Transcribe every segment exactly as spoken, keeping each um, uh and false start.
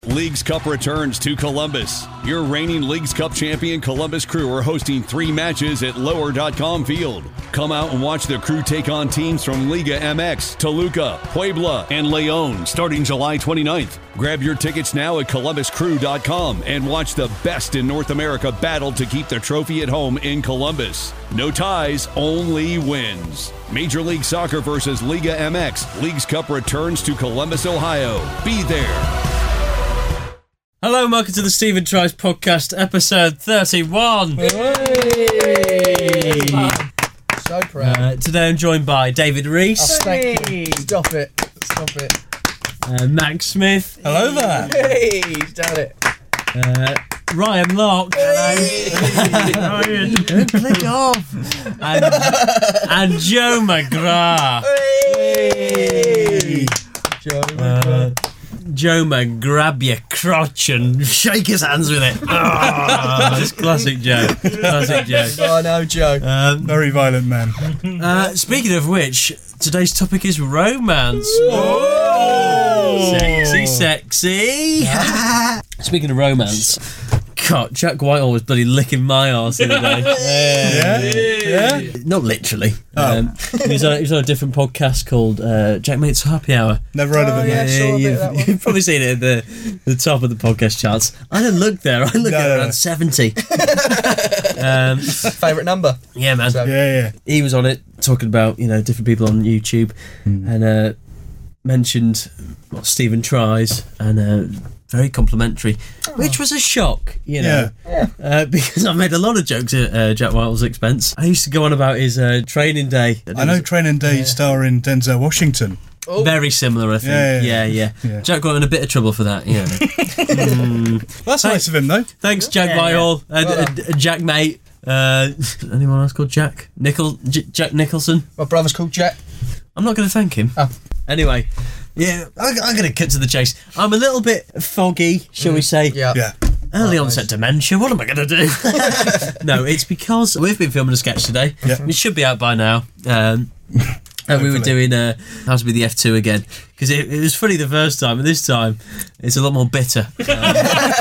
Leagues Cup returns to Columbus. Your reigning Leagues Cup champion Columbus Crew are hosting three matches at lower dot com Field. Come out and watch the Crew take on teams from Liga M X, Toluca, Puebla, and Leon starting July twenty-ninth. Grab your tickets now at columbus crew dot com and watch the best in North America battle to keep the trophy at home in Columbus. No ties, only wins. Major League Soccer versus Liga M X. Leagues Cup returns to Columbus, Ohio. Be there. Hello and welcome to the Stephen Tries podcast, episode thirty-one. Hey. So proud. Uh, today I'm joined by David Rees. Oh, thank you. Stop it. Stop it. Uh, Max Smith. Hello there. Hey, he's done it. Uh, Ryan Locke. Hey. Ryan. Click off. And, and Joe McGrath. Hey. Joe Uh, Joe Mag, grab your crotch and shake his hands with it. Oh, it's classic Joe. Classic Joe. Oh no, Joe. Um, Very violent man. uh, speaking of which, today's topic is romance. Oh. Sexy, sexy. Speaking of romance, God, Jack Whitehall was bloody licking my arse the other day. Yeah? Yeah? Not literally. Oh. Um, he, was on, he was on a different podcast called uh, Jack Mate's Happy Hour. Never heard of Oh, him. yeah. mate. saw a bit of that you've, one. you've probably seen it at the, the top of the podcast charts. I didn't look there. I look No, at no, around no. seventy. um, Favourite number? yeah, man. So- Yeah, yeah. He was on it talking about, you know, different people on YouTube and uh, mentioned what Stephen Tries and uh, very complimentary, which was a shock, you know, Yeah. uh, because I made a lot of jokes at uh, Jack Whitehall's expense. I used to go on about his uh, training day. I know Training Day starring Denzel Washington. Oh. Very similar, I think. Yeah, Yeah, yeah, yeah. yeah. Jack got in a bit of trouble for that, yeah. mm. That's nice of him, though. Thanks, Jack Yeah, Whitehall and, Well and, and Jack Mate. Uh, anyone else called Jack? Nicol- J- Jack Nicholson? My brother's called Jack. I'm not going to thank him. Oh. Anyway, yeah, I, I'm going to cut to the chase. I'm a little bit foggy, shall we say. Yeah. Yeah. Early Oh, onset nice. dementia. What am I going to do? No, it's because we've been filming a sketch today. Yeah. It should be out by now. Um, and we were Hopefully. doing uh, How to Be the F two again. Because it, it was funny the first time, and this time it's a lot more bitter. Um,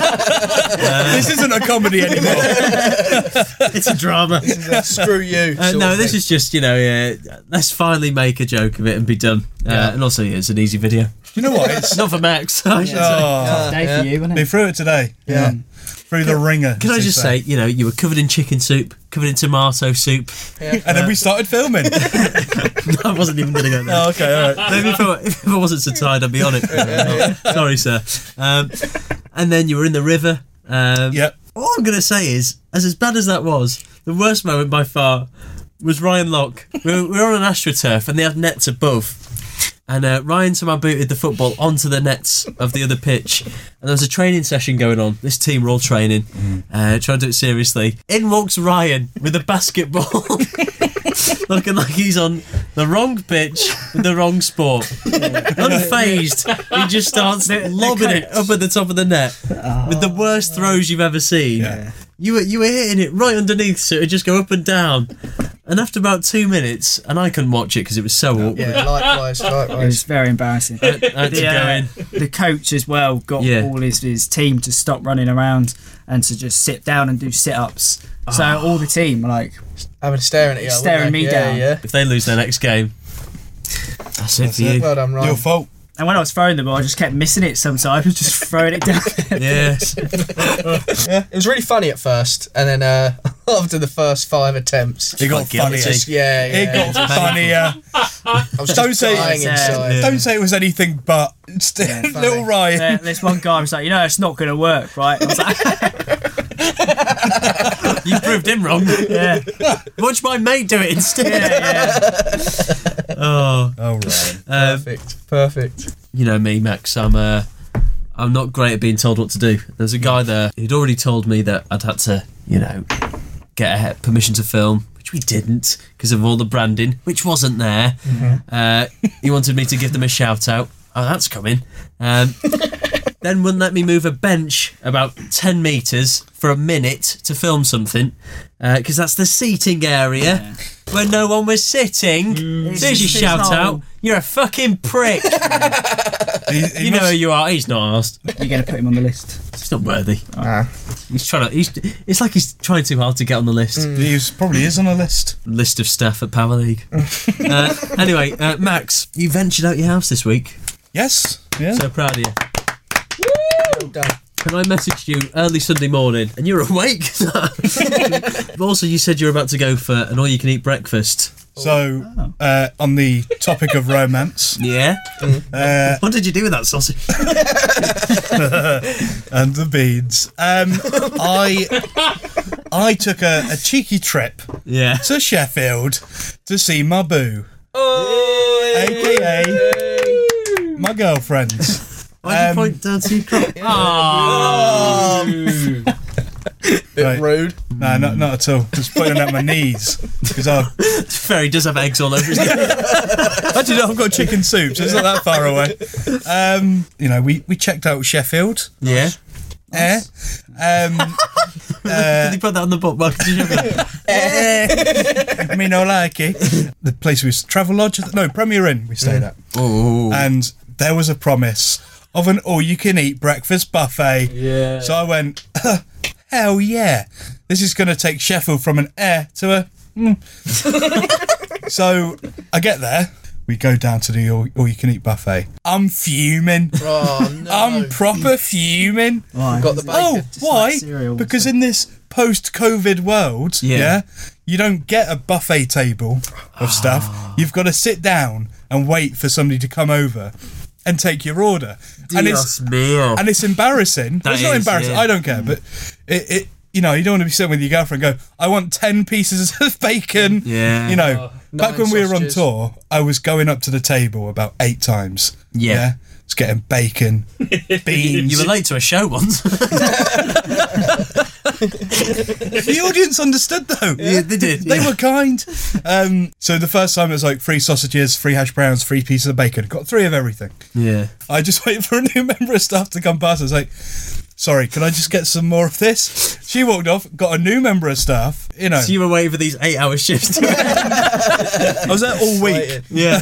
This isn't a comedy anymore. it's a drama. Screw you. Uh, sort no, of this thing. is just, you know, uh, let's finally make a joke of it and be done. Uh, Yeah. And also, yeah, it's an easy video. You know what? It's Not for Max. I should say. oh, Day Yeah. for you, wasn't been it? through it today. Yeah. Through the ringer. Can as I they just say, you know, you were covered in chicken soup, covered in tomato soup. Yeah. And then we started filming. I wasn't even going to go there. Oh, okay, all right. Maybe if I, if I wasn't so tired, I'd be on it. Oh, sorry, sir. Um, and then you were in the river. Um, Yep. All I'm going to say is, as as bad as that was, the worst moment by far was Ryan Locke. We were, we were on an AstroTurf and they had nets above. And uh, Ryan somehow booted the football onto the nets of the other pitch. And there was a training session going on. This team were all training, uh, trying to do it seriously. In walks Ryan with a basketball. Looking like he's on the wrong pitch with the wrong sport. Unfazed, he just starts lobbing it up at the top of the net with the worst throws you've ever seen. Yeah. You were you were hitting it right underneath, so it would just go up and down. And after about two minutes, and I couldn't watch it because it was so awkward. Yeah, likewise, It likewise. was very embarrassing. I had to The, go uh, in. the coach as well got Yeah. all his, his team to stop running around and to just sit down and do sit-ups. So all the team were like, Having staring at you. Staring wouldn't they? me yeah, down. Yeah. If they lose their next game, that's it for it. you. Well done, Ryan. Your fault. and when I was throwing the ball, I just kept missing it sometimes, just throwing it down. Yes. Yeah, it was really funny at first, and then uh, after the first five attempts, It got Quite guilty. funnier. just yeah, yeah. It got funnier. I was Don't just say- dying Yeah. inside. Yeah. Don't say it was anything but st- Yeah, funny. little Ryan. There- This one guy was like, you know, it's not going to work, right? I was like, You proved him wrong. yeah, Watch my mate do it instead. yeah, yeah. Oh, Oh, Ryan. um, Perfect, perfect. you know me, Max. I'm uh, I'm not great at being told what to do. There's a guy there who'd already told me that I'd had to, you know, get a permission to film, which we didn't because of all the branding, which wasn't there. Uh, he wanted me to give them a shout out. Oh, that's coming. Um, then wouldn't let me move a bench about ten metres for a minute to film something, because uh, that's the seating area yeah. where no one was sitting. Mm. As soon as you shout not... out, you're a fucking prick. he, he you must... know who you are. He's not asked. You're going to put him on the list. It's not worthy. Nah. He's trying to. He's, it's like he's trying too hard to get on the list. Mm. He probably is on a list. List of stuff at Power League. uh, anyway, uh, Max, you ventured out your house this week. Yes. Yeah. So proud of you. Well done. And I messaged you early Sunday morning, and you're awake. But also, you said you were about to go for an all-you-can-eat breakfast. So, uh, on the topic of romance, yeah. Uh, what did you do with that sausage? And the beads. Um, I I took a, a cheeky trip yeah. to Sheffield to see my boo, oh, aka my girlfriend. Why did um, you point down to your crop? Oh. Bit right. rude. No, not not at all. Just putting it at my knees because I. Fair, he does have eggs all over his neck. Actually, no, I've got chicken soup, so it's not that far away. Um, you know, we, we checked out Sheffield. Yeah. Eh. Um, uh, Did you put that on the book? Well, did you eh. Me no like it. The place was Travel Lodge. No, Premier Inn. We stayed at. Oh. And there was a promise of an all-you-can-eat breakfast buffet. Yeah. So I went, hell yeah. This is going to take Sheffield from an eh to a mm. So I get there. We go down to the all, all-you-can-eat buffet. I'm fuming. Oh, no. I'm proper fuming. Why? Got the bacon. Oh, Just why? like cereal, because so. in this post-COVID world, yeah. yeah, you don't get a buffet table of stuff. You've got to sit down and wait for somebody to come over and take your order. Dios and it's mio. and it's embarrassing. Well, it's not is, embarrassing. yeah. I don't care, but it, it you know, you don't want to be sitting with your girlfriend and go, I want ten pieces of bacon. Yeah. You know, Oh, back when nine we were on sausages. tour, I was going up to the table about eight times. Yeah. It's getting bacon, beans. You were late to a show once. The audience understood though. Yeah, they did. They yeah. were kind. Um, so the first time it was like free sausages, free hash browns, free pieces of bacon. Got three of everything. Yeah. I just waited for a new member of staff to come past. I was like, sorry, can I just get some more of this? She walked off, got a new member of staff. You know, So you were waiting for these eight-hour shifts. I was there all week. Yeah.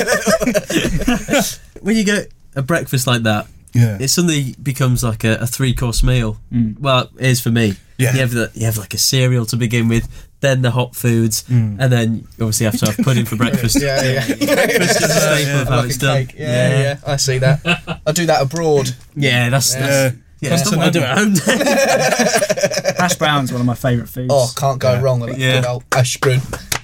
When you get a breakfast like that, Yeah. it suddenly becomes like a, a three-course meal. Mm. Well, it is for me. Yeah. You have the, you have like a cereal to begin with, then the hot foods, Mm. and then you obviously have to have pudding for breakfast. Yeah, yeah. Breakfast is a staple of how Like it's a done. cake. Yeah, yeah, yeah. I see that. I do that abroad. Yeah, that's Yeah. that's yeah. That's not what I do at home. Hash brown's one of my favourite foods. Oh, can't go Yeah. wrong with a Yeah. good old ash brown.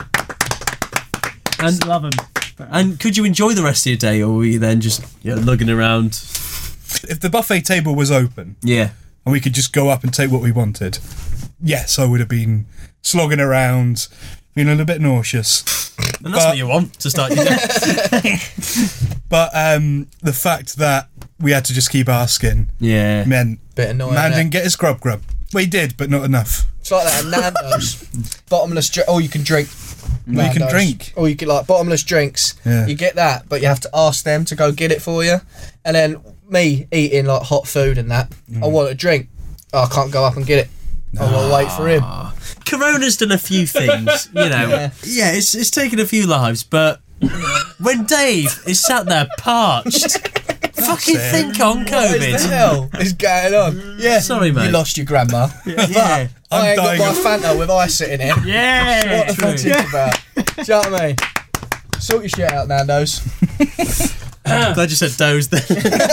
And Just love them. and could you enjoy the rest of your day, or were you then just you know, lugging around? If the buffet table was open Yeah. and we could just go up and take what we wanted, yes, I would have been slogging around, feeling a little bit nauseous. And that's But- what you want to start your day. But um, the fact that we had to just keep asking Yeah. meant Bit annoying. man innit? didn't get his grub grub. Well, he did, but not enough. It's like that at Nando's. Bottomless drink. Oh, you can drink. Well, you can Nando's. drink. Or you get like bottomless drinks. Yeah. You get that, but you have to ask them to go get it for you. And then me eating like hot food and that, Mm. I want a drink. Oh, I can't go up and get it. I will wait for him. Corona's done a few things, you know. Yeah. Yeah, it's it's taken a few lives, but when Dave is sat there parched, fucking it. think on What the COVID. hell is going on? Yeah. Sorry, mate. You lost your grandma. Yeah. I ain't got dying my of- Fanta with ice in it. Yeah. What the fuck's it about? Do you know what I mean? Sort your shit out, Nando's. Glad you said doze then.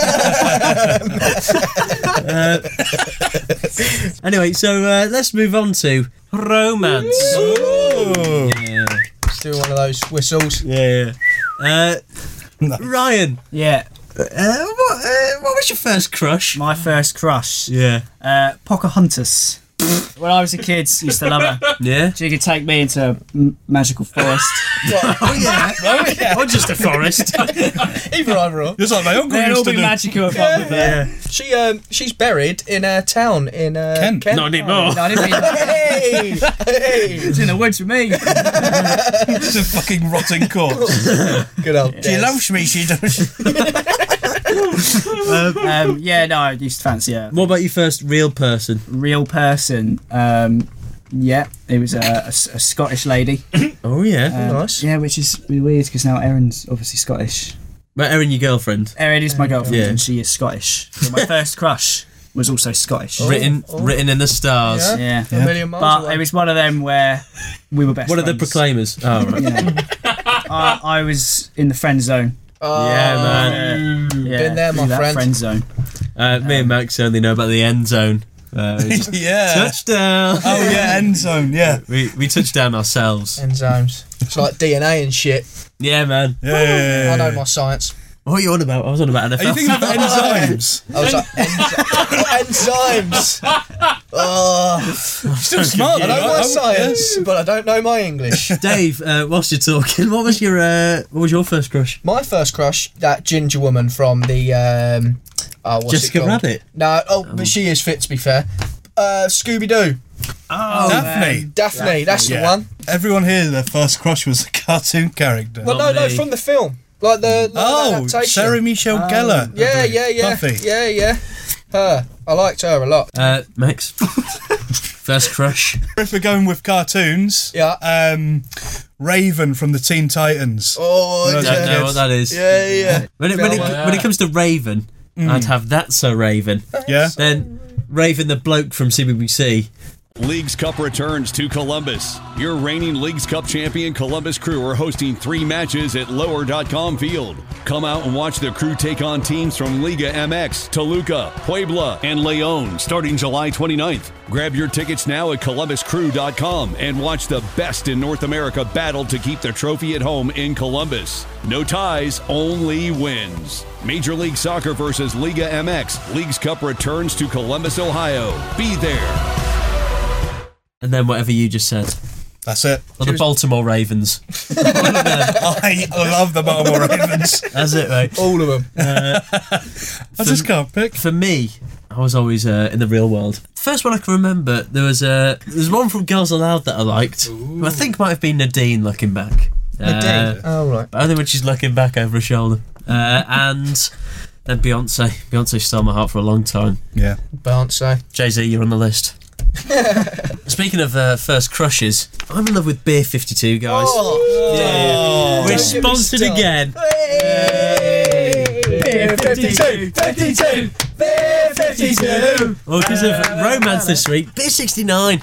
Uh, anyway, so uh, let's move on to romance. Oh. Yeah. Let's do one of those whistles. Yeah. Uh, Ryan, Yeah. uh, what, uh, what was your first crush? My first crush. Yeah. Uh, Pocahontas. When I was a kid, used to love her. Yeah? She could take me into a m- magical forest. Oh, yeah. Oh, yeah. Or just a forest. Either either or. Just like my uncle They'd all used to be do. magical if I'm with her. Yeah. She um she's buried in a town in uh, Kent. Not anymore. No, I didn't mean that. Hey, hey. It's in the woods with me. It's a fucking rotting corpse. Good old. She Des. loves me, she does. um, yeah, no, I used to fancy her. What about your first real person? Real person. Um, yeah, it was a, a, a Scottish lady. Oh yeah. Um, Nice. Yeah, which is really weird because now Erin's obviously Scottish. But Erin, your girlfriend. Erin is my girlfriend Yeah. and she is Scottish. So my first crush was also Scottish. Written, oh. written in the stars. Yeah. Yeah. A million miles But away. it was one of them where we were best What are the friends. Proclaimers? Oh right. Yeah. I, I was in the friend zone. Oh, Yeah, man. Yeah, Been there, my through that friend. friend zone. Uh, me and Max only know about the end zone. Uh, it's yeah. touchdown. Oh yeah, end zone. Yeah. We we touched down ourselves. Enzymes. It's like D N A and shit. Yeah, man. Yeah. yeah, yeah, yeah. I know my science. What are you on about? I was on about N F Are L. you thinking about enzymes? I was like, enzy- enzymes. Oh, Still smart. I know though. my I- I- science, but I don't know my English. Dave, uh, whilst you're talking, what was your uh, what was your first crush? My first crush, that ginger woman from the um, oh, what's Jessica it called? Rabbit. No, oh, but she is fit to be fair. Uh, Scooby Doo, Oh, Daphne. Daphne, that's the Yeah. one. Everyone here, their first crush was a cartoon character. Well, no, Not no, me. from the film, like the, the oh, adaptation. Sarah Michelle Gellar. Yeah, yeah, yeah, Buffy. yeah, yeah. Her, I liked her a lot. Uh, Max. First crush. If we're going with cartoons, Yeah. um, Raven from the Teen Titans. Oh, No, I yeah, don't know what that is. yeah, yeah. When it, when, it, when it comes to Raven, I'd have That's So Raven. Yeah. Then Raven, the bloke from C B B C. Leagues Cup returns to Columbus. Your reigning Leagues Cup champion Columbus Crew are hosting three matches at lower dot com field. Come out and watch the Crew take on teams from Liga M X, Toluca, Puebla, and Leon starting July twenty-ninth. Grab your tickets now at columbus crew dot com and watch the best in North America battle to keep the trophy at home in Columbus. No ties, only wins. Major League Soccer versus Liga M X. Leagues Cup returns to Columbus, Ohio. Be there. And then whatever you just said. That's it. Or the Baltimore Ravens. I love the Baltimore Ravens. That's it, mate. All of them. I just can't pick. For me, I was always uh, in the real world. First one I can remember, there was uh, there was one from Girls Aloud that I liked. Who I think might have been Nadine looking back. Nadine. Uh, Oh, right. but only when she's looking back over her shoulder. Uh, and then Beyonce. Beyonce stole my heart for a long time. Yeah. Beyonce. Jay-Z, you're on the list. Speaking of uh, first crushes, I'm in love with Beer fifty-two, guys. Oh, yeah. We're Don't get me sponsored started. again. Beer fifty-two, fifty-two, Beer fifty-two. Well, because of romance this week, Beer sixty-nine.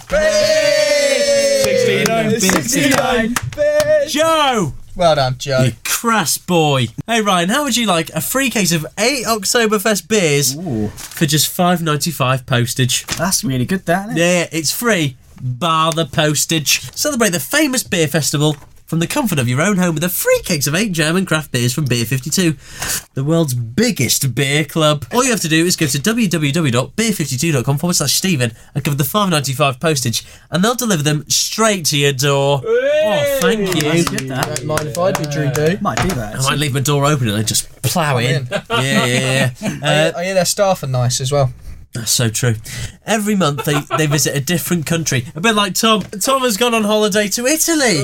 sixty-nine, sixty-nine, Beer. Joe! Well done, Joe. You crass boy. Hey Ryan, how would you like a free case of eight Oktoberfest beers Ooh, for just five ninety-five postage? that's really good, that, isn't it? Yeah, it's free, bar the postage. Celebrate the famous beer festival from the comfort of your own home with a free case of eight German craft beers from Beer fifty-two, the world's biggest beer club. All you have to do is go to w w w dot beer fifty-two dot com forward slash Stephen and cover the five ninety-five postage, and they'll deliver them straight to your door. Oh, thank you. That's good, that. Don't mind if I do, Drew do. Might do that. I might leave my door open and then just plough in. in. Yeah, yeah, yeah. I, Uh, I hear their staff are nice as well. That's so true. Every month they, they visit a different country. A bit like Tom. Tom has gone on holiday to Italy.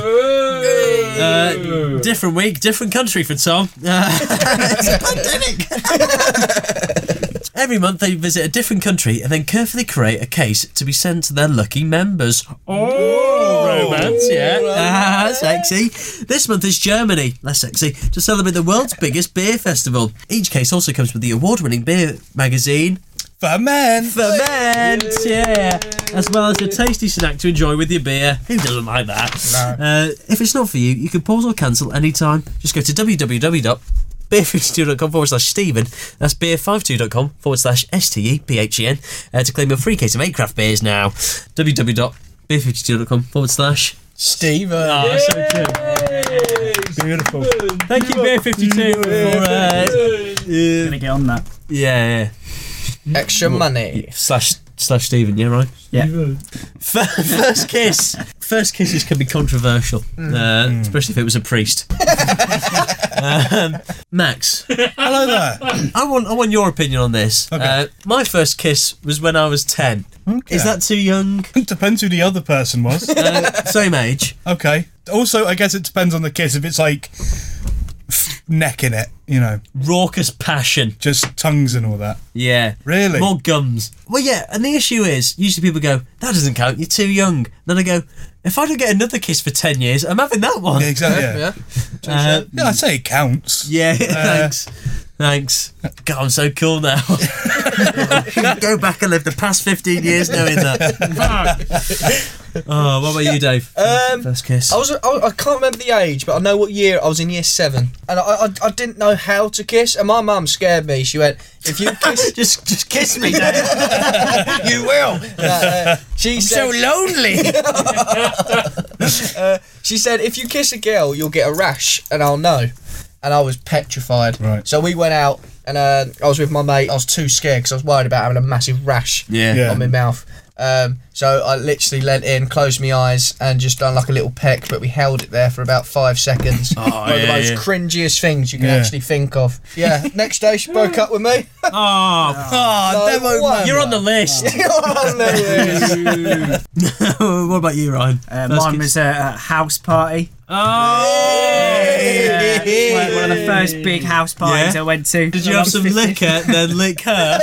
Uh, different week, different country for Tom. Uh, it's a pandemic. Every month they visit a different country and then carefully create a case to be sent to their lucky members. Oh, romance, yeah. Ah, sexy. This month is Germany, less sexy, to celebrate the world's biggest beer festival. Each case also comes with the award-winning beer magazine, For men. Ferment, yeah, as well as a tasty snack to enjoy with your beer. Who doesn't like that? No. Uh, if it's not for you, you can pause or cancel anytime. Just go to w w w dot beer fifty-two dot com forward slash Stephen. That's beer fifty-two dot com forward slash S T E P H E N uh, to claim a free case of eight craft beers now. w w w dot beer fifty-two dot com forward slash Steven. Oh, so true. Beautiful. Thank you, Beer fifty-two, for uh, Gonna get on that. yeah, yeah. Extra money. Slash slash Stephen, yeah, right. Yeah. First kiss. First kisses can be controversial, uh, especially if it was a priest. um, Max, Hello there. I want I want your opinion on this. Okay. Uh, my first kiss was when I was ten. Okay. Is that too young? It depends who the other person was. Uh, same age. Okay. Also, I guess it depends on the kiss. If it's like f- necking it, you know, Raucous passion. just tongues and all that. Yeah. Really? More gums. Well, yeah, and the issue is, usually people go, that doesn't count, you're too young. Then I go, if I don't get another kiss for ten years, I'm having that one. Yeah, exactly. Yeah, Yeah. Uh, yeah I'd say it counts. yeah, thanks. Thanks. God, I'm so cool now. Go back and live the past fifteen years knowing that. Oh, what about you, Dave? Um, First kiss. I was I, I can't remember the age, but I know what year. I was in year seven, and I I, I didn't know how to kiss, and my mum scared me. She went, "If you kiss, just, just kiss me, Dave. you will." Uh, uh, she said, lonely. uh, she said, "If you kiss a girl, you'll get a rash, and I'll know." And I was petrified. Right. So we went out, and uh, I was with my mate. I was too scared because I was worried about having a massive rash Yeah. Yeah. on my mouth. Um, so I literally leant in, closed my eyes, and just done like a little peck. But we held it there for about five seconds. One of yeah, the most yeah. cringiest things you can Yeah. actually think of. Yeah. Next day, she broke up with me. Oh, Oh, No demo way. man. you're on the list. What about you, Ryan? Uh, First mine kiss? was a, a house party. Oh. Yeah, it was one of the first big house parties Yeah? I went to. Did you when I have was some fifteen. liquor, then lick her?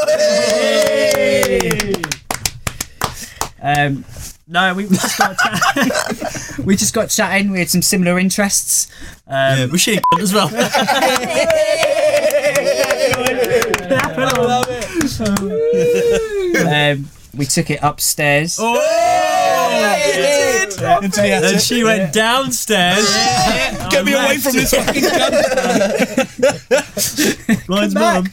Um, no, we, we just got we just got chatting. We had some similar interests. Um, Yeah, was she a cunt as well? um, we took it upstairs. Oh, Into the Then attic. she went downstairs. Get me away from this fucking gun. Ryan's mum.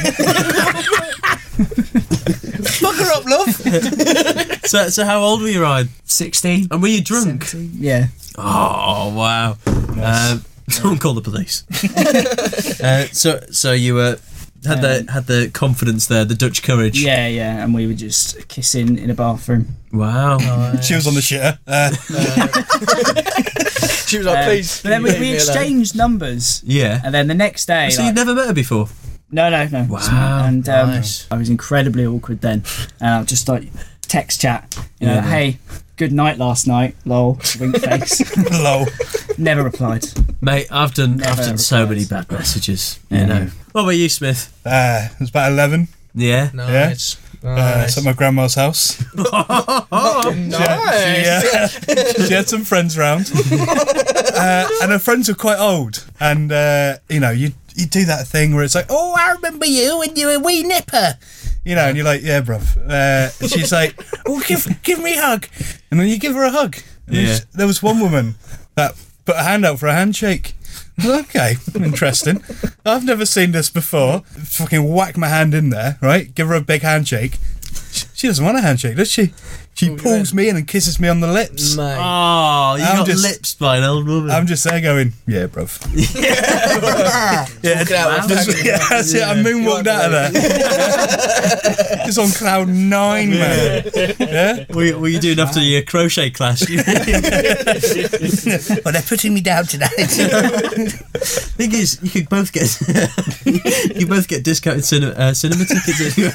Fuck her up, love. So, so how old were you, Ryan? Sixteen. And were you drunk? Yeah. Oh wow! Um, someone call the police. uh, so, so you were had the had the confidence there, the Dutch courage. Yeah, yeah, and we were just kissing in a bathroom. Wow. She was on the shitter. Uh, She was like, Um, "Please." but then we, leave we me alone." exchanged numbers, Yeah. and then the next day, So like- you'd never met her before? no, no, no. Wow, And um, nice. I was incredibly awkward then, and I just like text chat, you know, Yeah. hey, good night last night, lol, wink face. low. Never replied. Mate, I've done I've Never done so replied. many bad messages. You Yeah. know. What about you, Smith? Uh, it was about eleven. Yeah. Nice. Uh, Nice. it's at my grandma's house. Nice. She, uh, she had some friends round, uh, and her friends were quite old. And uh, you know, you you do that thing where it's like, "Oh, I remember you when you were a wee nipper," you know, and you're like, "Yeah, bruv." Uh, and she's like, "Oh, give give me a hug," and then you give her a hug. And Yeah. there's- there was one woman that put a hand out for a handshake. I was like, okay, interesting. I've never seen this before. Fucking whack my hand in there, right? Give her a big handshake. She doesn't want a handshake, does she? She pulls me in and kisses me on the lips. Mate. Oh, you I'm got just- lips by an old woman. I'm just there going, yeah, bruv. Walking out with Just- faggot. yeah, that's it. I moonwalked out of there. Just on cloud nine, man. Yeah? What, you- what you doing after your crochet class? You- Well, they're putting me down tonight. Thing is, you could both get you both get discounted cinema, uh, cinema tickets. If you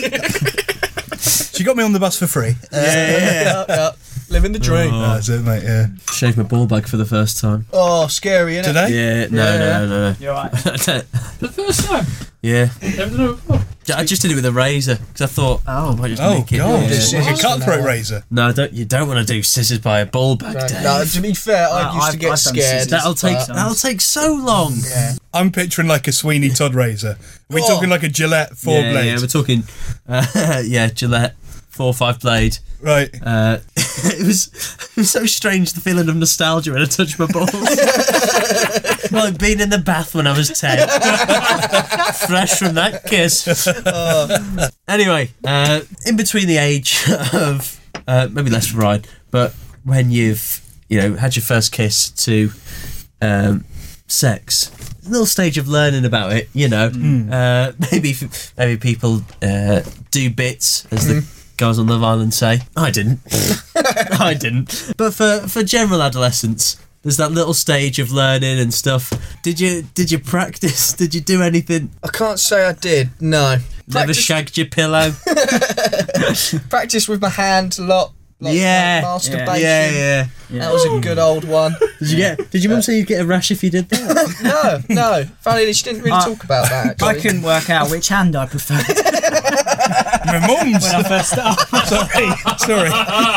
She got me on the bus for free. Uh, Yeah, yeah. Living the dream. Oh. That's it, mate, yeah. Shaved my ball bag for the first time. Oh, scary, innit? Today? Yeah, no, Yeah. no, no, no. You're right. The first time. Yeah, Never done it before. I just did it with a razor because I thought, oh, I might just Oh, nick it. God. Yeah. This Like a is- cutthroat razor. No, don't, you don't want to do scissors by a ball bag, No, Dave. no, to be fair, I No, used I've- to get I've done scared. scissors. That'll take but- that'll take so long. Yeah. I'm picturing like a Sweeney Todd razor. Are we Oh. talking like a Gillette four yeah, blade? yeah, we're talking, uh, yeah, Gillette four or five blade. Right. Uh, it was it was so strange, the feeling of nostalgia when I touched my balls. Like being in the bath when I was ten, fresh from that kiss. Anyway, uh, in between the age of uh, maybe less for Ryan, but when you've you know had your first kiss to um, sex, a little stage of learning about it. You know, uh, maybe maybe people uh, do bits as the guys on Love Island say. I didn't. I didn't. But for for general adolescence, there's that little stage of learning and stuff. Did you did you practice? Did you do anything? I can't say I did, no. Never Practice, shagged your pillow? practice with my hand a lot. Like, Yeah. like masturbation. Yeah, yeah. Yeah. That was a good old one. Did you get? Did your mum say you'd get a rash if you did that? No, no. Funny, she didn't really I- talk about that. Actually. I couldn't work out which hand I preferred My mum's. when I first started. Sorry,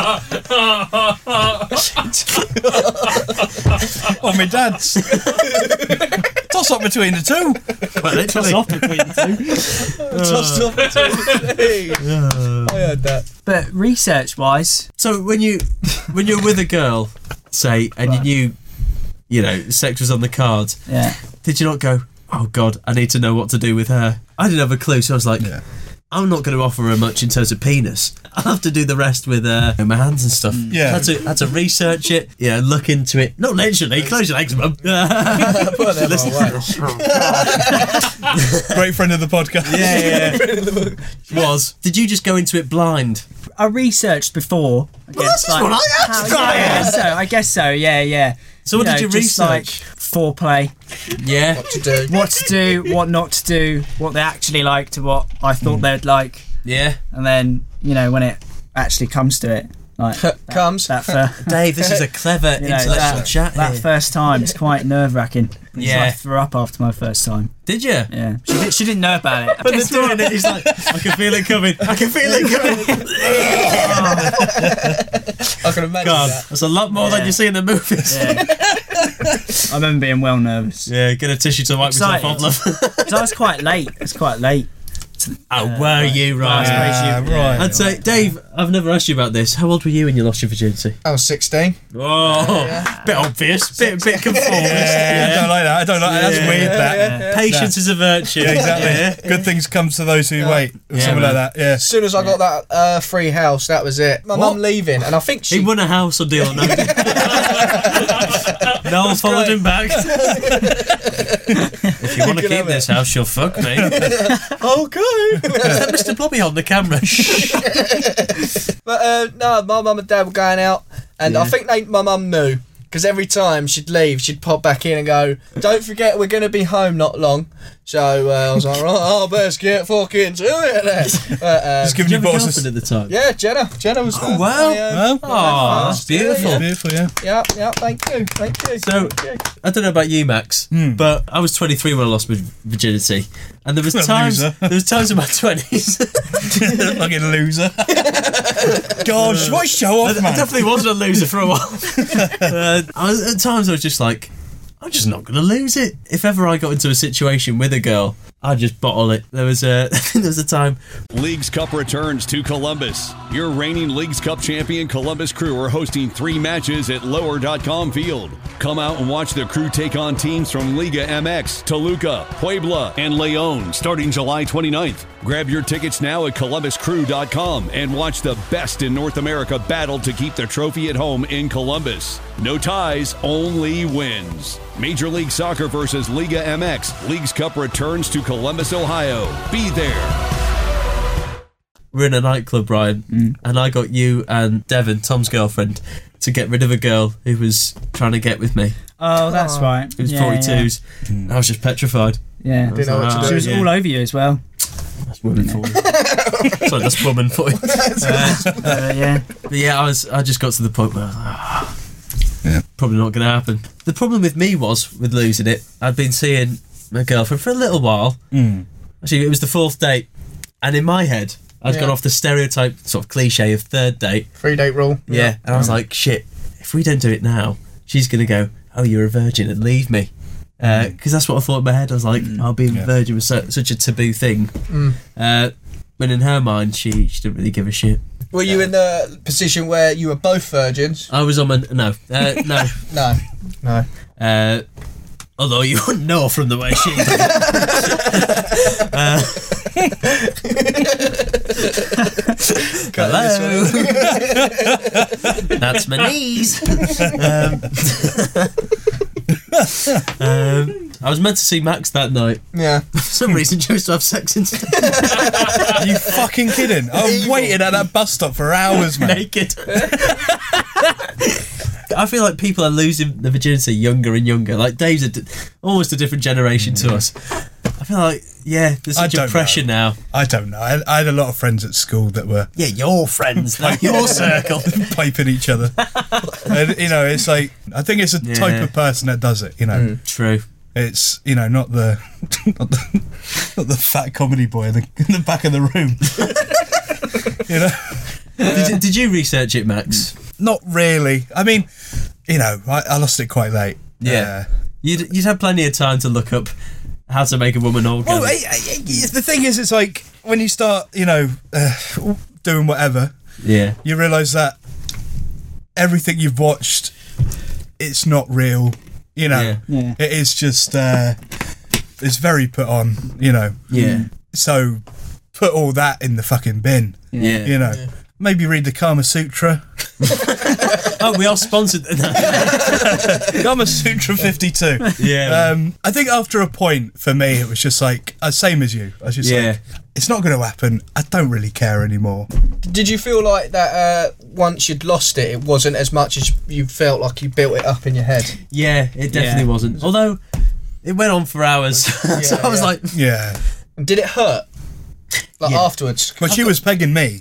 sorry. Or my dad's. Toss up between the two. Well, literally. Off between the two. Tossed off between the two. I heard that. But research-wise, So when you when you're with a girl, say, and you knew, you know, sex was on the cards, yeah. did you not go, oh God, I need to know what to do with her? I didn't have a clue, so I was like, Yeah. I'm not going to offer her much in terms of penis. I'll have to do the rest with uh, my hands and stuff. Yeah. Had to, had to research it, you know, look into it. Not literally, close your legs, mum. Put them Listen. away. Great friend of the podcast. Yeah, yeah. Was. Did you just go into it blind? I researched before. I guess, that's just what I had how- to try yeah, I it. guess so. I guess so. Yeah, yeah. So what You did know, you just research? like foreplay, Yeah. What to do? what to do, what not to do, what they actually like to what I thought they'd like, Yeah. and then you know when it actually comes to it, like that, Comes. that fir- Dave, this is a clever you know, intellectual that, chat that here. first time is quite nerve wracking. Yeah. I threw up after my first time. Did you? Yeah, she, did, she didn't know about it. I But just they're doing it, he's like, I can feel it coming. I can feel it coming. I can imagine God, that. that's a lot more than Yeah. you see in the movies. Yeah. I remember being well nervous. Yeah, get a tissue to wipe Excited. yourself off, love. 'Cause I was quite late. It's quite late. Oh, were you, right? Ah, right. I'd say, Dave, I've never asked you about this. How old were you when you lost your virginity? I was sixteen. Oh, bit obvious, bit, bit conformist. Yeah, I don't like that. I don't like that. That's Yeah. weird, that. Yeah. Patience is a virtue. Yeah, exactly. Yeah. Good things come to those who wait. Or Yeah, something man. like that. Yeah. As soon as I got that uh, free house, that was it. My What? mum leaving, and I think she. He won a house or deal or no? Noel followed him back. If you want to Good keep on this it. house, you'll fuck me. Okay. Mister Blobby on the camera. But uh, no, my mum and dad were going out, and I think they, my mum knew, because every time she'd leave, she'd pop back in and go, "Don't forget, we're going to be home not long." So uh, I was like, "Right, I'll best get fucking to it." Then. But, uh, Just giving Did you you have a bottles. girlfriend at the time? yeah, Jenna. Jenna was. Oh, wow. Well, Oh, that's beautiful. Yeah, beautiful, yeah. Yeah, yeah. Thank you, thank you. So, thank you. I don't know about you, Max, Hmm. but I was twenty-three when I lost my virginity, and there was What a times loser. there was times in my twenties. Fucking loser. Gosh, what a show I, off, I man. definitely wasn't a loser for a while. uh, I was, at times I was just like, I'm just not going to lose it. If ever I got into a situation with a girl, I'd just bottle it. There was a there was a time. Leagues Cup returns to Columbus. Your reigning Leagues Cup champion Columbus Crew are hosting three matches at lower dot com field. Come out and watch the Crew take on teams from Liga M X, Toluca, Puebla, and Leon starting July twenty-ninth. Grab your tickets now at columbus crew dot com and watch the best in North America battle to keep the trophy at home in Columbus. No ties, only wins. Major League Soccer versus Liga M X. Leagues Cup returns to Columbus, Ohio. Be there. We're in a nightclub, Brian, and I got you and Devon, Tom's girlfriend, to get rid of a girl who was trying to get with me. Oh, that's right. Who was Yeah, forty-twos. I was just petrified. Yeah. Didn't know what to Ah, do. She was yeah. all over you as well. That's woman for you. Sorry, that's woman for you. Uh, Uh, yeah. But yeah, I was. I just got to the point where I was like, "Ah, Yeah. probably not going to happen. The problem with me was with losing it. I'd been seeing my girlfriend for a little while. Mm. Actually, it was the fourth date, and in my head, I'd Yeah. gone off the stereotype sort of cliche of third date. Three date rule. Yeah, and I was like, shit. If we don't do it now, she's going to go, "Oh, you're a virgin," and leave me. Because that's what I thought in my head. I was like, "Oh, being Yeah. a virgin was so, such a taboo thing." Mm. Uh, when in her mind, she she didn't really give a shit. Were you in the position where you were both virgins? I was on my no, uh, no. No, no. Uh, although you wouldn't know from the way she. uh, hello. That's my knees. um, um, I was meant to see Max that night. Yeah. For some reason, chose to have sex instead. Are you fucking kidding? I waited at that bus stop for hours, man. Naked. I feel like people are losing their virginity younger and younger. Like Dave's a di- almost a different generation to us. I feel like Yeah, there's I such a don't pressure know. now. I don't know. I, I had a lot of friends at school that were Yeah, your friends, like your circle. piping each other. And, you know, it's like, I think it's a Yeah. type of person that does it, you know. True. It's, you know, not the, not the not the fat comedy boy in the, in the back of the room. You know? Did, did you research it, Max? Not really. I mean, you know, I, I lost it quite late. Yeah. You'd, you'd have plenty of time to look up how to make a woman orgasm. Well, I, I, I- the thing is, it's like when you start, you know, uh, doing whatever, yeah. you realise that everything you've watched, it's not real. You know, Yeah. Yeah. it is just, uh, it's very put on. You know, Yeah. so put all that in the fucking bin. Yeah. You know, maybe read the Kama Sutra. Oh, we are sponsored. Kama Sutra fifty-two. Yeah. Um, I think after a point for me, it was just like uh, same as you. I was just Yeah. like, it's not going to happen. I don't really care anymore. Did you feel like that uh, once you'd lost it, it wasn't as much as you felt like you built it up in your head? Yeah, it definitely Yeah. wasn't. Although it went on for hours, so I was yeah. like, Yeah. And did it hurt? Like Yeah. afterwards? But she was pegging me.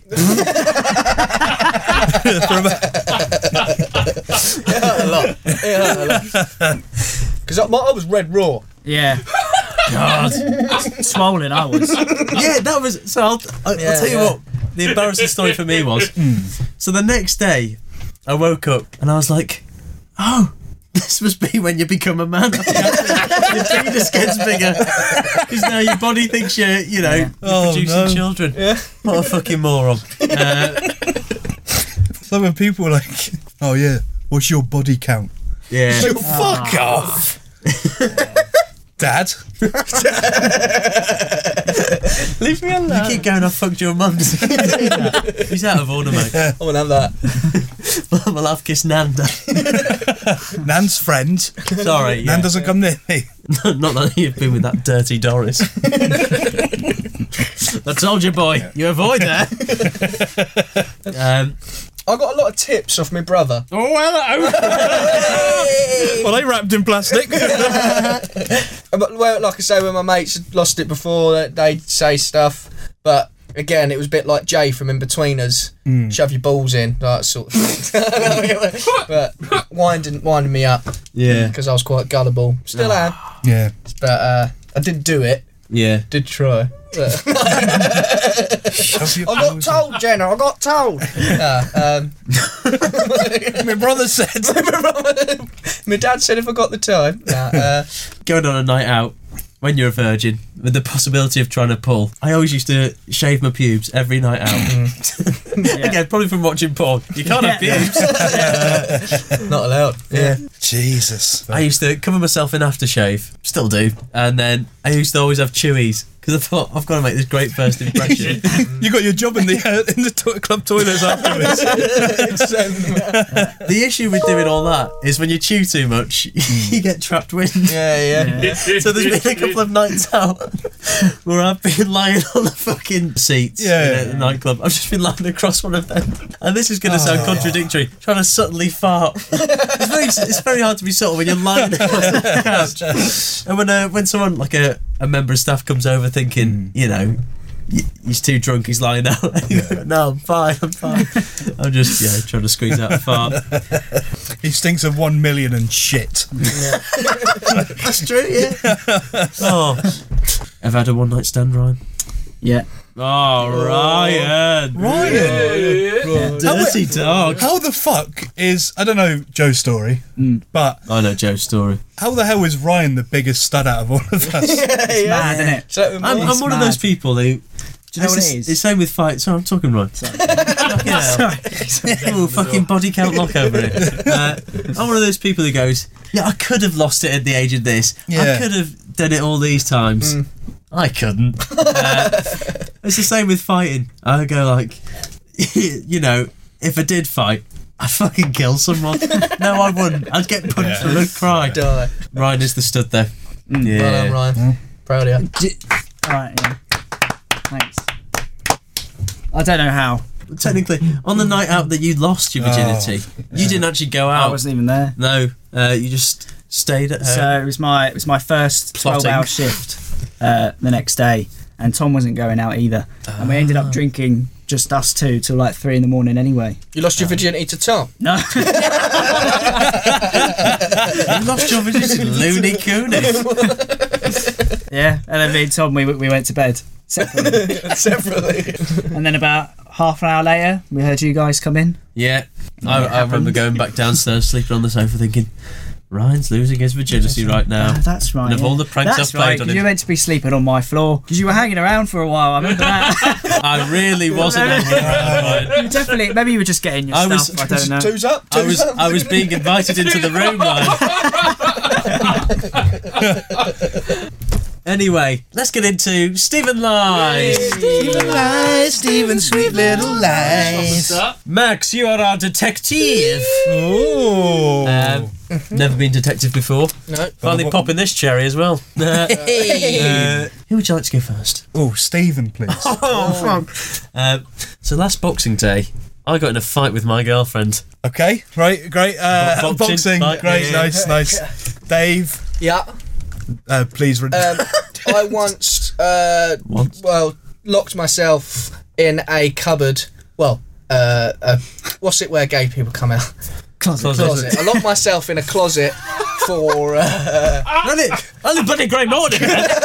For about- It hurt a lot. It hurt a lot. Because I, I was red raw. Yeah. God. Swollen, I was. Yeah, that was. So I'll, I'll, Yeah, I'll tell you yeah. what. The embarrassing story for me was. So the next day, I woke up and I was like, "Oh, this must be when you become a man. Your penis gets bigger because now your body thinks you're, you know, you're Oh, producing no. children. Yeah. What a fucking moron." Uh, So when people were like, oh yeah, what's your body count? yeah. So fuck off. Dad. Leave me alone. You keep going, I fucked your mum. He's out of order, mate. I want to have that. I'll have kissed Nanda. Nan's friend. Sorry. Nan Yeah. doesn't come near me. Not that you've been with that dirty Doris. I told you, boy. You avoid that. Um, I got a lot of tips off my brother. oh, hello. Well, they wrapped in plastic. But, well, like I say, when my mates had lost it before, they'd say stuff. But again, it was a bit like Jay from In Betweeners. Shove your balls in, that sort of thing. But winding, winding me up Yeah. because I was quite gullible. Still am. Yeah. But uh, I didn't do it. Yeah. Did try. But Shove your I got balls told, Jenna. I got told. Uh, um, in. My brother said. my dad said if I got the time. Nah, uh, Going on a night out when you're a virgin with the possibility of trying to pull. I always used to shave my pubes every night out. Again, probably from watching porn. You can't have Yeah. pubes. not allowed. Yeah. Jesus. I used to cover myself in aftershave, still do, and then I used to always have chewies because I thought I've got to make this great first impression. You got your job in the uh, in the to- club toilets afterwards. The issue with doing all that is when you chew too much, you get trapped wind. Yeah, yeah. Yeah. So there's been a couple of nights out where I've been lying on the fucking seats Yeah. in a- the nightclub. I've just been lying across one of them, and this is going to sound contradictory. Trying to subtly fart. It's very, it's very hard to be subtle when you're lying across the couch. And when uh, when someone like a, a member of staff comes over thinking, you know, y- he's too drunk, he's lying out. No, I'm fine, I'm fine. I'm just yeah trying to squeeze out a fart. He stinks of one million and shit. That's true, yeah. Oh, I've had a one night stand, Ryan. Yeah. Oh, Ryan. Ryan. Dirty dog. How the fuck is, I don't know Joe's story, but I know Joe's story. how the hell is Ryan the biggest stud out of all of us? It's mad, isn't it? So, I'm, I'm It's one of mad. those people who. Do you know what it's, it is? It's same with fights. Sorry, I'm talking Ryan. Fucking hell. Ooh, fucking body count lock over it. Uh, I'm one of those people who goes, yeah, I could have lost it at the age of this. I Yeah. could have done it all these times. I couldn't. Uh, it's the same with fighting. I go like, you know, if I did fight, I'd fucking kill someone. No, I wouldn't. I'd get punched and I'd cry. die. Ryan is the stud there. Yeah. Well done, Ryan. Proud of you. D- Alright, yeah. Thanks. I don't know how. Technically, on the night out that you lost your virginity, you didn't actually go I out. wasn't even there. No, uh, you just stayed at home. So it was my it was my first Plotting. twelve hour shift. uh, the next day, and Tom wasn't going out either, and we ended up drinking just us two till like three in the morning anyway. You lost your virginity to Tom? No. You lost your virginity, loony cooney. Yeah, and then me and Tom, we, we went to bed separately. Separately. And then about half an hour later, we heard you guys come in. Yeah, I, I remember going back downstairs, sleeping on the sofa, thinking, Ryan's losing his virginity right now. Oh, that's right. And of yeah. all the pranks that's I've played right, on 'cause him, you were meant to be sleeping on my floor because you were hanging around for a while. I remember that. I really wasn't hanging around, Ryan. You definitely, maybe you were just getting your I was- stuff. I don't know. Two's up. Two's I was up. I was being invited into the room, Ryan. Anyway, let's get into Stephen Lies. Stephen Lies, Stephen, sweet little lies. Max, you are our detective. Ooh. Um, never been detective before. No. Finally popping this cherry as well. Uh, who would you like to go first? Oh, Stephen, please. Oh, um, so last Boxing Day, I got in a fight with my girlfriend. Okay, right, great. Uh, Bo- boxing, boxing, fight, great, yeah, nice, nice. Dave, Yeah. uh, please. Re- Um, I once, uh, Once? well, locked myself in a cupboard. Well, uh, uh, what's it where gay people come out? Closet. Closet. I locked myself in a closet for. Uh, Only, only bloody grey morning.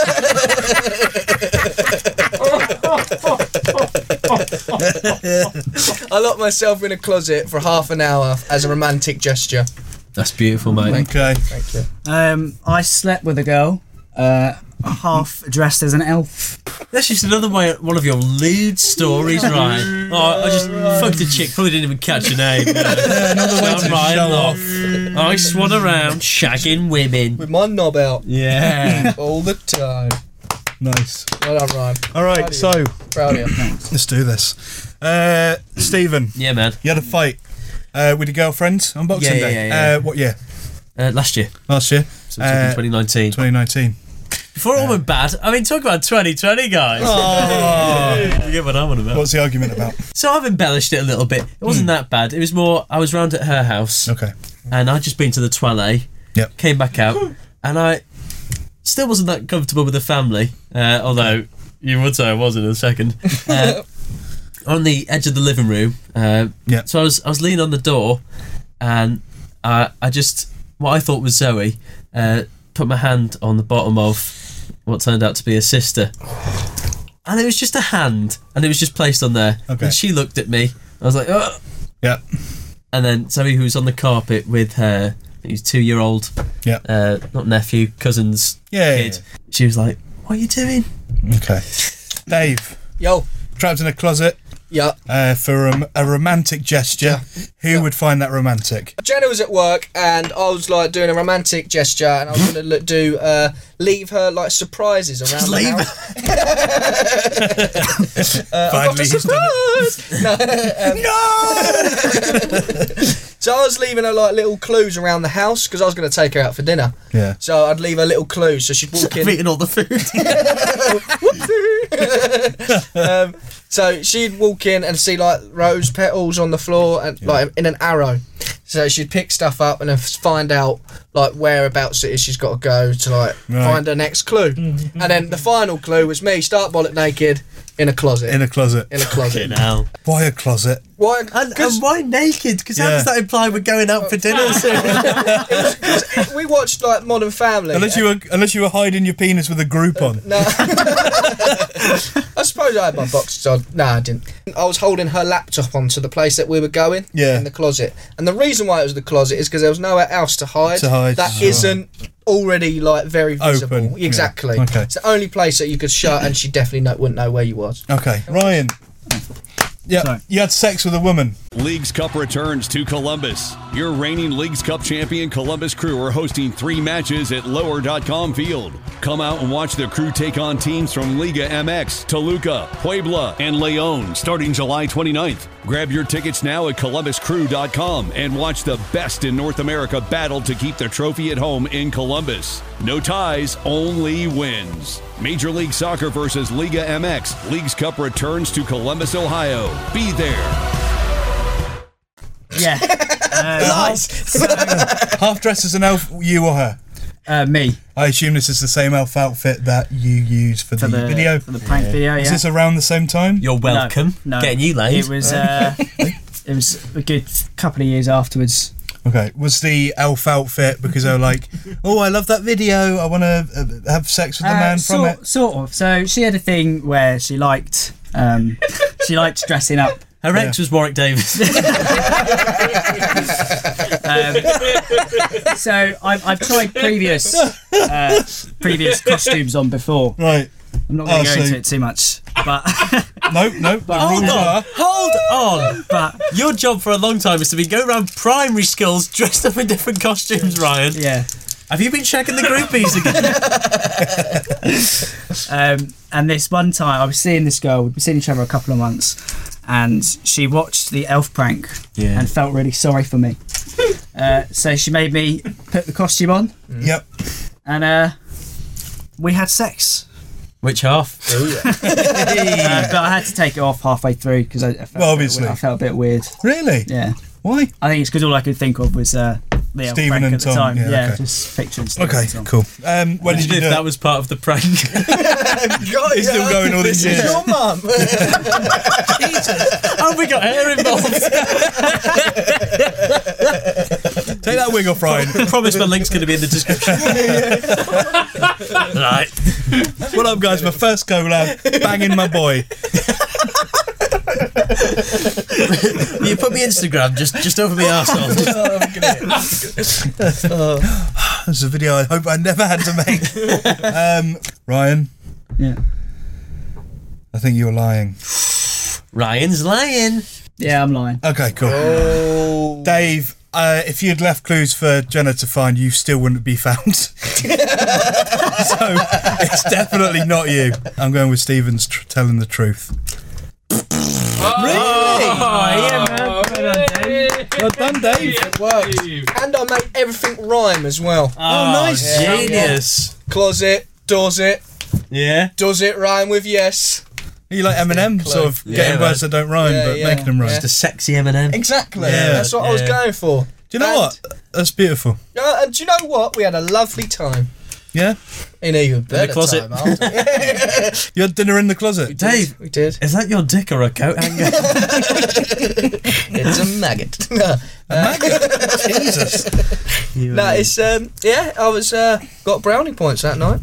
I locked myself in a closet for half an hour as a romantic gesture. That's beautiful, mate. okay. Thank you. Um, I slept with a girl, uh, half dressed as an elf. That's just another way, one of your lewd stories, Ryan. Oh, I just fucked a chick, probably didn't even catch her name. Yeah, another way I'm to Ryan show Lock. off. I swan around shagging women. With my knob out Yeah. all the time. Nice. Well done, Ryan. All right, so Proud of you. let's do this. Uh, Stephen, Yeah, man. you had a fight uh, with your girlfriend on Boxing Yeah, yeah, Day. yeah, yeah. Uh, what year? Uh, last year, Last year? so Uh, twenty nineteen. twenty nineteen. Before it all went bad, I mean, talk about twenty twenty, guys. Oh. You get what I'm on about. What's the argument about? So I've embellished it a little bit. It wasn't that bad. It was more, I was round at her house, Okay. and I'd just been to the toilet, Yep. came back out, and I still wasn't that comfortable with the family, uh, although you would say I was in a second. Uh, on the edge of the living room, uh, Yeah. so I was I was leaning on the door, and I, I just, what I thought was Zoe, uh, put my hand on the bottom of what turned out to be a sister. And it was just a hand, and it was just placed on there. Okay. And she looked at me. I was like, oh. Yeah. And then Zoe, who was on the carpet with her, I think he was two-year-old, Yeah. uh, not nephew, cousin's Yeah. yeah, kid. She was like, what are you doing? yeah. Okay. Dave, Yo. trapped in a closet Yeah. uh, for a, a romantic gesture. Who would find that romantic? Jenna was at work and I was like doing a romantic gesture and I was going to do uh, leave her like surprises around Just the leave house. uh, I've got Finally, a he's done surprise. No, um, so I was leaving her like little clues around the house because I was going to take her out for dinner. Yeah. So I'd leave her little clues so she'd walk in. Eating all the food. um, so she'd walk in and see like rose petals on the floor and like in an arrow. So she'd pick stuff up and then find out like whereabouts it is she's got to go to like Right. find her next clue. And then the final clue was me start bollock naked in a closet. In a closet. in a closet. Now. Why a closet? Why? And, 'Cause and why naked? Because how Yeah. does that imply we're going out for dinner soon? we watched like Modern Family. Unless you were unless you were hiding your penis with a group on. No. I suppose I had my boxes on. No, I didn't. I was holding her laptop onto the place that we were going. Yeah. In the closet. And the reason why it was the closet is because there was nowhere else to hide. To hide, That sure. isn't already like very visible. Open, yeah. Exactly. Okay. It's the only place that you could shut and she definitely know, wouldn't know where you was. Okay. Ryan. Yeah. Sorry. You had sex with a woman. Leagues Cup returns to Columbus. Your reigning Leagues Cup champion Columbus Crew are hosting three matches at lower dot com field. Come out and watch the Crew take on teams from Liga M X, Toluca, Puebla, and Leon starting July twenty-ninth. Grab your tickets now at columbus crew dot com and watch the best in North America battle to keep the trophy at home in Columbus. No ties, only wins. Major League Soccer versus Liga M X. Leagues Cup returns to Columbus, Ohio. Be there. Yeah. Uh, Nice. Half dressed as an elf, you or her? Uh, me I assume this is the same elf outfit that you used for, for the, the video. for the prank video. Is Yeah. this around the same time? You're welcome. No, no. Getting you laid. It was. Uh, it was a good couple of years afterwards. Okay. Was the elf outfit because they were like, oh, I love that video. I want to uh, have sex with the Uh, man from sort, it. Sort of. So she had a thing where she liked. Um, she liked dressing up. Her ex was Warwick Davis. Um, so I've, I've tried previous uh, previous costumes on before. Right. I'm not going Oh, to go so- into it too much, but No, no. The Hold rules on. are. Hold on. but Your job for a long time is to be go around primary schools dressed up in different costumes, Ryan. yeah. Have you been checking the groupies again? Um, and this one time, I was seeing this girl. We'd been seeing each other a couple of months, and she watched the elf prank Yeah. and felt really sorry for me. Uh, so she made me put the costume on, Yep. and uh, we had sex. Which half? Uh, but I had to take it off halfway through because I, I felt Well, a bit obviously. weird. I felt a bit weird. Really? Yeah, Why? I think it's because all I could think of was uh, the elf Stephen prank and at the Tom, time. yeah, Yeah, okay. just picturing Stephen Okay, and Tom. cool. Um, when Did did you you know do if it? that was part of the prank? God, It's still going all these this years. is your mum. Oh, we got hair involved. Take that wig off, Ryan. I promise my link's going to be in the description. Right. What up, guys? My first go lad, banging my boy. You put me Instagram just just over my arsehole. That's a video I hope I never had to make. um, Ryan, Yeah, I think you're lying. Ryan's lying. yeah, I'm lying. Okay, cool. Oh. Dave, uh, if you'd left clues for Jenna to find, you still wouldn't be found. So it's definitely not you. I'm going with Stephen's tr- telling the truth. Oh, yeah, man. Well done, Dave. Well done, Dave. It worked. And I made everything rhyme as well. Oh, nice. Yeah. Genius. Closet, does it, Yeah. does it rhyme with yes? You like Eminem, sort of Yeah, getting man. words that don't rhyme, Yeah, but yeah, making them rhyme. yeah. The sexy Eminem. Exactly. Yeah. That's what I was Yeah. going for. Do you know And- what? That's beautiful. Uh, and do you know what? We had a lovely time. Yeah? In even better closet. time after. You had dinner in the closet. Dave, We did. is that your dick or a coat hanger? It's a maggot. Jesus. No, it's um yeah, I was uh got brownie points that night.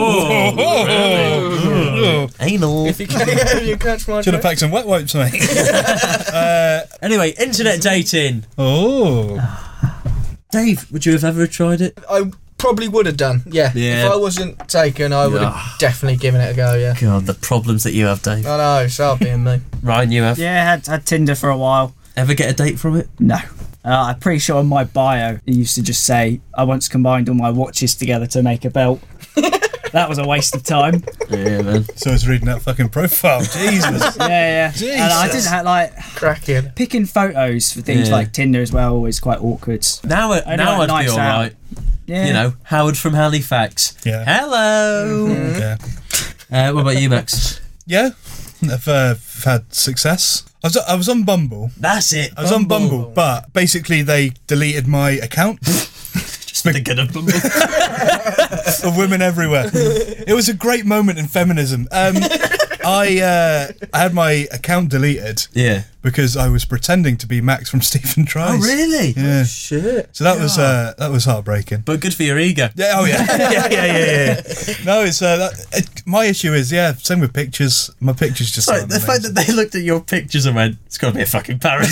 Oh. Anal. If you can if you catch my Should have drift. packed some wet wipes, mate. Anyway, internet dating. Oh. Dave, would you have ever tried it? I probably would have done, yeah. Yeah. If I wasn't taken I would have Yeah. definitely given it a go, yeah. God, the problems that you have, Dave. I know, so being me. Ryan, you have. Yeah, had had Tinder for a while. Ever get a date from it? No. Uh, I'm pretty sure on my bio it used to just say I once combined all my watches together to make a belt. That was a waste of time. Yeah, man. So I was reading that fucking profile. Jesus. Yeah, yeah. And I didn't have like Cracking. picking photos for things Yeah. like Tinder as well is quite awkward. Now, it, I know now it I'd be nights all out. right. Yeah. You know, Howard from Halifax. Yeah. Hello. Yeah. Uh, what about you, Max? Yeah. I've, uh, I've had success. I was, I was on Bumble. That's it. I was on Bumble, but basically they deleted my account Just thinking of Bumble. of women everywhere. It was a great moment in feminism. Um, I uh, I had my account deleted Yeah. because I was pretending to be Max from Stephen Tries. Oh, really? Yeah. Shit. So that was uh, that was heartbreaking. But good for your ego. Yeah. Oh yeah. yeah. Yeah. Yeah. Yeah. yeah. No, it's uh, that, it, my issue is yeah. Same with pictures. My pictures just. Sorry, aren't the fact amazing. that they looked at your pictures and went, it's got to be a fucking parody.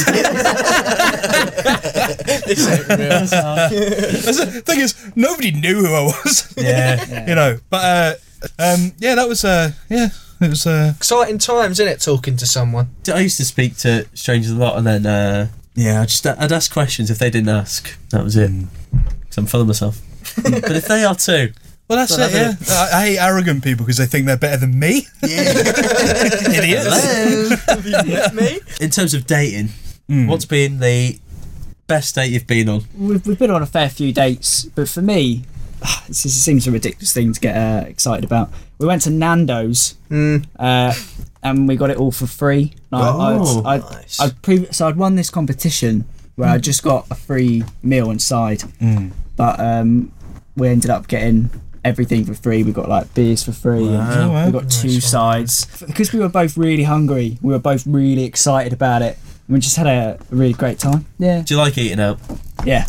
This ain't real. That's the thing is, nobody knew who I was. Yeah. You know, but uh, um, yeah, that was uh, yeah, it was uh, Exciting times, isn't it, talking to someone? I used to speak to strangers a lot, and then uh, yeah, I just I'd ask questions if they didn't ask. That was it. Because I'm full of myself. But if they are too, well, that's Well, it. Yeah, that's I, I hate arrogant people because they think they're better than me. Idiots. hello. Me? In terms of dating, what's been the best date you've been on? We've, we've been on a fair few dates, but for me, this is, seems a ridiculous thing to get uh, excited about. We went to Nando's Mm. uh, and we got it all for free. Like, Oh, I'd, I'd, nice. I'd pre- so I'd won this competition where I just got a free meal inside, but um, we ended up getting everything for free. We got like beers for free. Wow. And we got two sides because we were both really hungry. We were both really excited about it. We just had a really great time. Yeah. Do you like eating out? Yeah.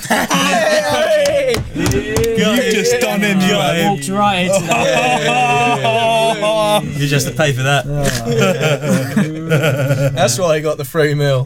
You've just done in your Walked right into that. You just have to pay for that. That's why I got the free meal.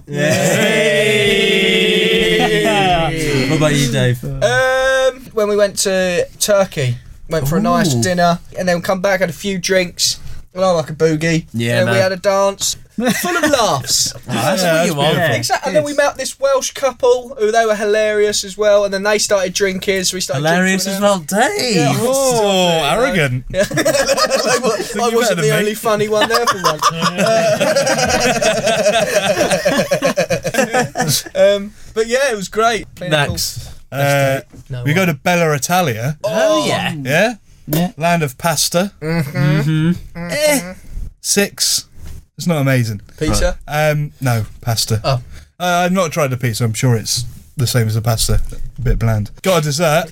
What about you, Dave? Um, when we went to Turkey, went for a nice Ooh. dinner, and then come back, had a few drinks, and I like a boogie. Yeah, and then we man. had a dance, full of laughs. That's Yeah, what you that's want. beautiful. Exactly. And then we met this Welsh couple who they were hilarious as well, and then they started drinking, so we started Hilarious drinking as with well, Dave. Yeah. Oh, arrogant. them. I you're wasn't better the than only me. funny one there for once. um, but yeah, it was great. Playing a Next. Uh, No, we go to Bella Italia. Oh, yeah. Yeah? Yeah. Land of pasta. Mm-hmm. Eh. Six. It's not amazing. pizza. Um, no, pasta. Oh. Uh, I've not tried the pizza. I'm sure it's the same as the pasta. A bit bland. Got a dessert.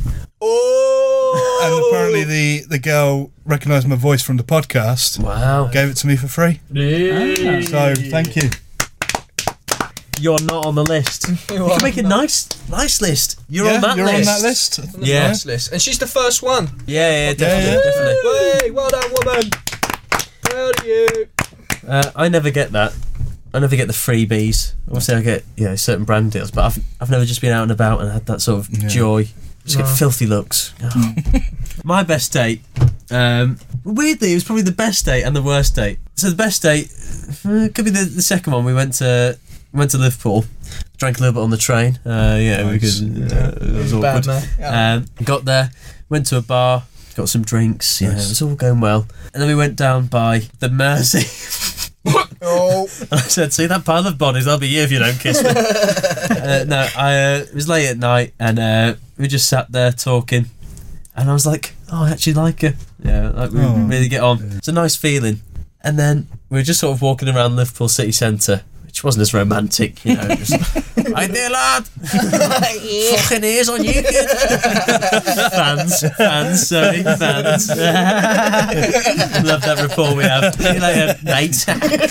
Oh! And apparently the, the girl recognised my voice from the podcast. Wow. Gave it to me for free. Ah. So, thank you. You're not on the list. You can make a nice, nice lst. You're Yeah, on that you're list. on that list. Yeah. Nice list. And she's the first one. Yeah, yeah, definitely, Yeah, yeah. definitely. Hey, well done, woman. Proud of you. Uh, I never get that. I never get the freebies. Obviously, I get you know certain brand deals, but I've I've never just been out and about and had that sort of Yeah. joy. Just get filthy looks. Oh. My best date. Um, weirdly, it was probably the best date and the worst date. So the best date uh, could be the, the second one. We went to went to Liverpool. Drank a little bit on the train. Uh, yeah, Nice. because uh, it was Bad awkward. man. Yeah. Um, got there, went to a bar, got some drinks. Yeah, Nice. it was all going well. And then we went down by the Mersey. Oh, And I said, "See that pile of bodies? I'll be you if you don't kiss me." uh, no, I. Uh, it was late at night, and uh, we just sat there talking, and I was like, "Oh, I actually like her. Yeah, like we Oh. really get on. It's a nice feeling." And then we were just sort of walking around Liverpool city centre, which wasn't as romantic, you know. Just, right there, lad. Fucking ears on you, kid. fans, fans, sorry, fans. Love that rapport we have. See you later, mate.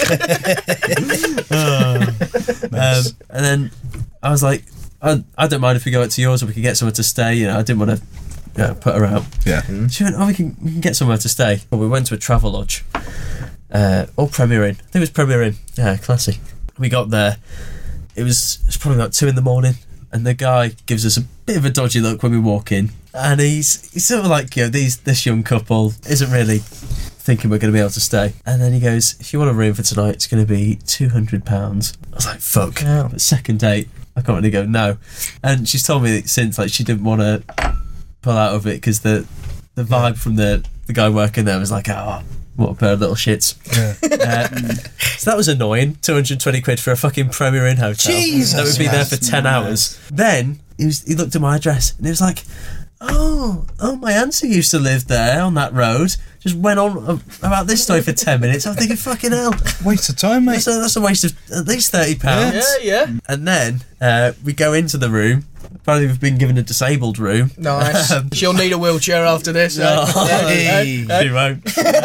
Oh. um, and then I was like, I, I don't mind if we go out to yours or we can get somewhere to stay. You know, I didn't want to you know, put her out. Yeah. She went, oh, we can we can get somewhere to stay. Well, we went to a travel lodge. Uh, or Premier Inn. I think it was Premier Inn. Yeah, classy. We got there. It was, it was probably about two in the morning, and the guy gives us a bit of a dodgy look when we walk in, and he's he's sort of like, you know, these this young couple isn't really thinking we're going to be able to stay. And then he goes, if you want a room for tonight, it's going to be two hundred pounds. I was like, fuck. Yeah. But second date, I can't really go no. And she's told me that since, like, she didn't want to pull out of it because the the vibe from the the guy working there was like, oh, what a pair of little shits. Yeah. Uh, so that was annoying. two hundred twenty quid for a fucking Premier Inn hotel. Jesus, That would be there for that's ten mad. hours. Then he was he looked at my address and he was like, oh, oh, my auntie used to live there on that road. Just went on about this story for ten minutes. I'm thinking, fucking hell. Waste of time, mate. That's a, that's a waste of at least thirty pounds. yeah, yeah. And then uh, we go into the room. Apparently we've been given a disabled room. Nice. Um, She'll need a wheelchair after this. eh? Oh, hey. Eh? She won't.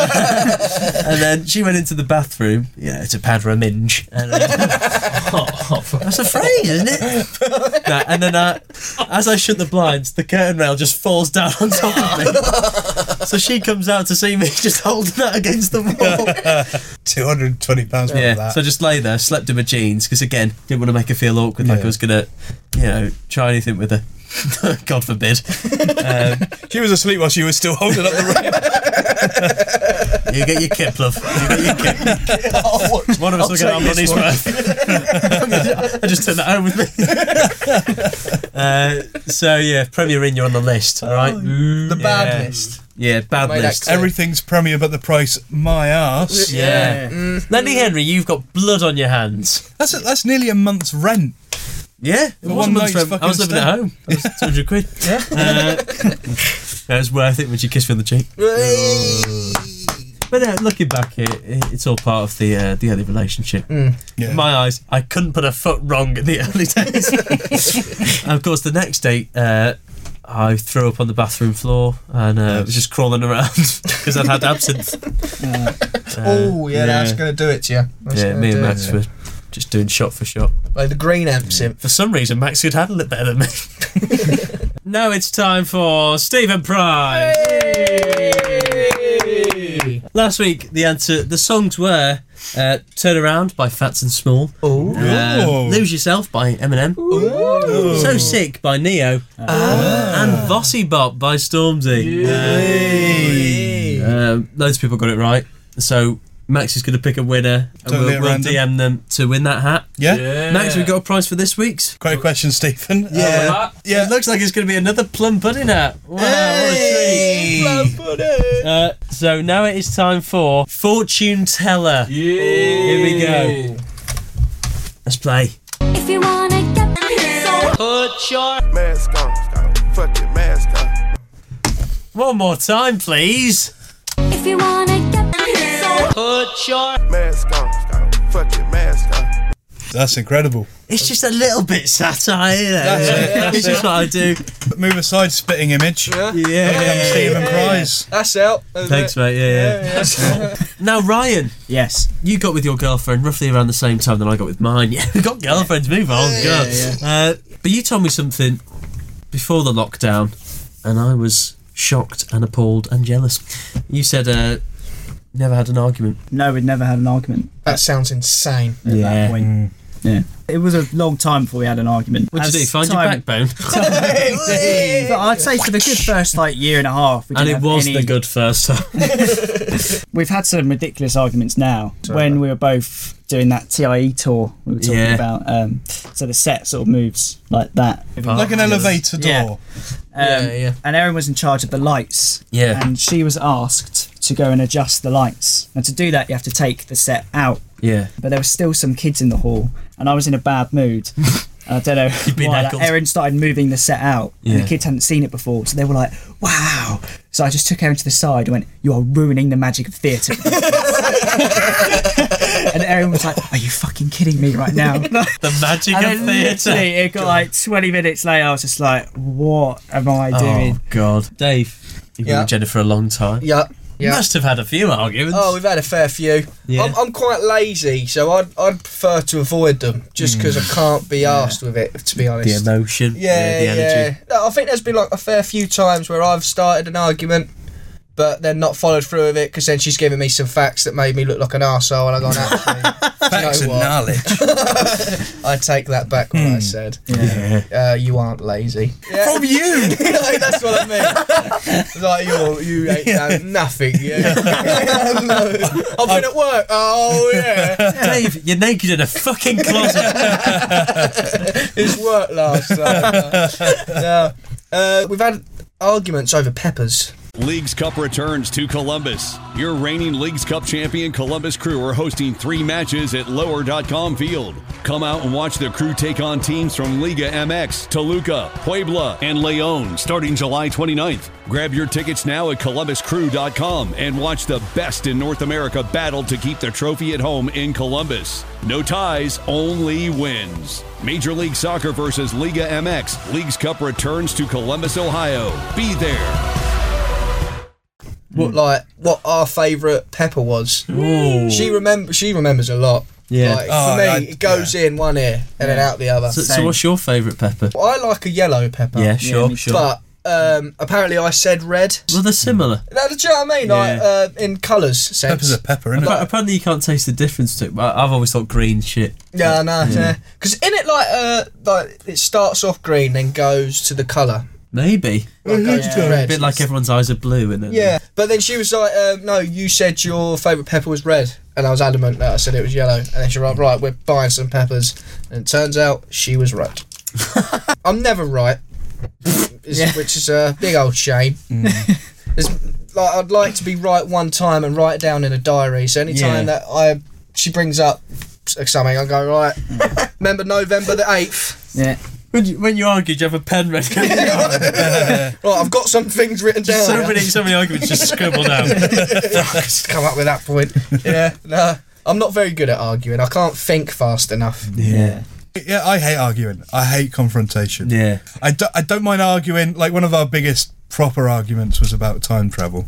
And then she went into the bathroom, you know, to powder a minge. And, uh, that's a phrase, isn't it? No, and then uh, as I shut the blinds, the curtain rail just falls down on top of me. So she comes out to see me just holding that against the wall. two hundred twenty pounds worth of Yeah, that. so I just lay there, slept in my jeans, because again, didn't want to make her feel awkward, like Yeah. I was going to, you know, try anything with her. God forbid. Um, She was asleep while she was still holding up the ring. You get your kip, love. You get your kip. Oh, One of us I'll will get our take this money's one. worth. I just took that home with me. uh, so yeah, Premier Inn, you're on the list, all right? The bad Yeah. list. Yeah, bad Made that list. clear. Everything's Premier but the price, my arse. Yeah. Mm. Lenny Henry, you've got blood on your hands. That's a, that's nearly a month's rent. Yeah, it For was one a month's night's rent. I was fucking living at home. It was two hundred quid. Yeah. Uh, it was worth it when she kissed me on the cheek. But uh, looking back, it, it, it's all part of the uh, the early relationship. Mm. Yeah. In my eyes, I couldn't put a foot wrong in the early days. And of course, the next date, uh, I threw up on the bathroom floor and uh, was just crawling around because I'd had absinthe. Uh, oh, yeah, that's going to do it to you. That's Yeah, gonna me and do Max it. were just doing shot for shot. Like the green absinthe. For some reason, Max could handle it better than me. Now it's time for Stephen Price. Hey! Last week, the answer, the songs were uh, "Turn Around" by Fats and Small, Ooh. uh, Ooh. "Lose Yourself" by Eminem, Ooh. "So Sick" by Neo, and "Bossy Bop" by Stormzy. Hey. Um, loads of people got it right, so Max is going to pick a winner and Totally we'll, we'll random. D M them to win that hat. Yeah? Max, we got a prize for this week's. Great question, Stephen. Yeah. Uh, yeah. It looks like it's going to be another plum pudding hat. Wow, Hey. what a treat. Plum pudding. Uh, so now it is time for Fortune Teller. Here we go. Let's play. If you wanna get Put your Mask on, fuck your mask on. one more time, please. if you wanna get Put your. Mask on, fuck your mask on. That's incredible. It's just a little bit satire. Isn't it? That's it, that's It's just it. what I do. Move aside, spitting image. Yeah. Yeah. Stephen Price. That's out. isn't Thanks, it? mate. Yeah, yeah. Yeah, Now, Ryan, yes. you got with your girlfriend roughly around the same time that I got with mine. Yeah, we got girlfriends. Move on. God. Uh, but you told me something before the lockdown, and I was shocked and appalled and jealous. You said uh, never had an argument. No, we'd never had an argument That sounds insane. at that point. Yeah. It was a long time before we had an argument. What did you As do? Find your time- backbone? But I'd say for the good first like year and a half, we And didn't it have was any- the good first time. We've had some ridiculous arguments now. When we were both doing that T I E tour, we were talking Yeah. about. Um, so the set sort of moves like that. Like an elevator door. Yeah. Um, Yeah, yeah. And Erin was in charge of the lights. Yeah. And she was asked to go and adjust the lights. And to do that, you have to take the set out. Yeah. But there were still some kids in the hall, and I was in a bad mood. I don't know been why. Like, heckled. Erin started moving the set out, and Yeah. the kids hadn't seen it before, so they were like, "Wow!" So I just took Erin to the side and went, "You are ruining the magic of theatre." And Erin was like, "Are you fucking kidding me right now?" The magic And of then theatre. literally, it got like twenty minutes later. I was just like, "What am I doing?" Oh, God. Dave, you've been Yeah. with Jennifer a long time. Yeah. You Yeah. must have had a few arguments. Oh, we've had a fair few. Yeah. I'm, I'm quite lazy, so I'd, I'd prefer to avoid them just because I can't be arsed with it, to be honest. the emotion. Yeah, the yeah. energy. No, I think there's been like a fair few times where I've started an argument, but then not followed through with it because then she's given me some facts that made me look like an arsehole, and I gone, actually, Facts you know and what? knowledge. I take that back what I said. Yeah. Uh, you aren't lazy. Yeah. From you! Like, that's what I mean. Like you're, you ain't done nothing. Yeah. No. I've been at work. Oh yeah. Dave, you're naked in a fucking closet. It's work last time. No. Uh, we've had arguments over peppers. Leagues Cup returns to Columbus. Your reigning Leagues Cup champion Columbus Crew are hosting three matches at lower dot com field. Come out and watch the Crew take on teams from Liga M X, Toluca, Puebla, and Leon starting July twenty-ninth. Grab your tickets now at columbus crew dot com and watch the best in North America battle to keep the trophy at home in Columbus. No ties, only wins. Major League Soccer versus Liga M X. Leagues Cup returns to Columbus, Ohio. Be there. What like what our favourite pepper was. Ooh. She remember she remembers a lot. Yeah. Like, Oh, for me, I- it goes in one ear and then out the other. So, so Same. what's your favourite pepper? I like a yellow pepper. Yeah, sure, me sure. But um, apparently I said red. well, they're similar. No, do you know what I mean? Like Yeah. uh, in colours sense. Pepper's a pepper, isn't But it? apparently you can't taste the difference to it. I- I've always thought green shit. Yeah, no, yeah. Because in it, like, uh, like it starts off green, then goes to the colour. Maybe. Like, goes to A red. bit like everyone's eyes are blue, and then Yeah, but then she was like, uh, "No, you said your favourite pepper was red," and I was adamant that I said it was yellow. And then she was like, "Right, we're buying some peppers," and it turns out she was right. I'm never right, is- Yeah. which is a big old shame. It's like I'd like to be right one time and write it down in a diary. So anytime Yeah. that I she brings up something, I go right. Remember November the eighth. Yeah. When you, when you argue, do you have a pen ready? Right, I've got some things written down. so many, so many arguments just scribble down. Just come up with that point. Yeah, no, I'm not very good at arguing. I can't think fast enough. Yeah. Yeah, I hate arguing. I hate confrontation. Yeah. I, do, I don't mind arguing. Like, one of our biggest proper arguments was about time travel.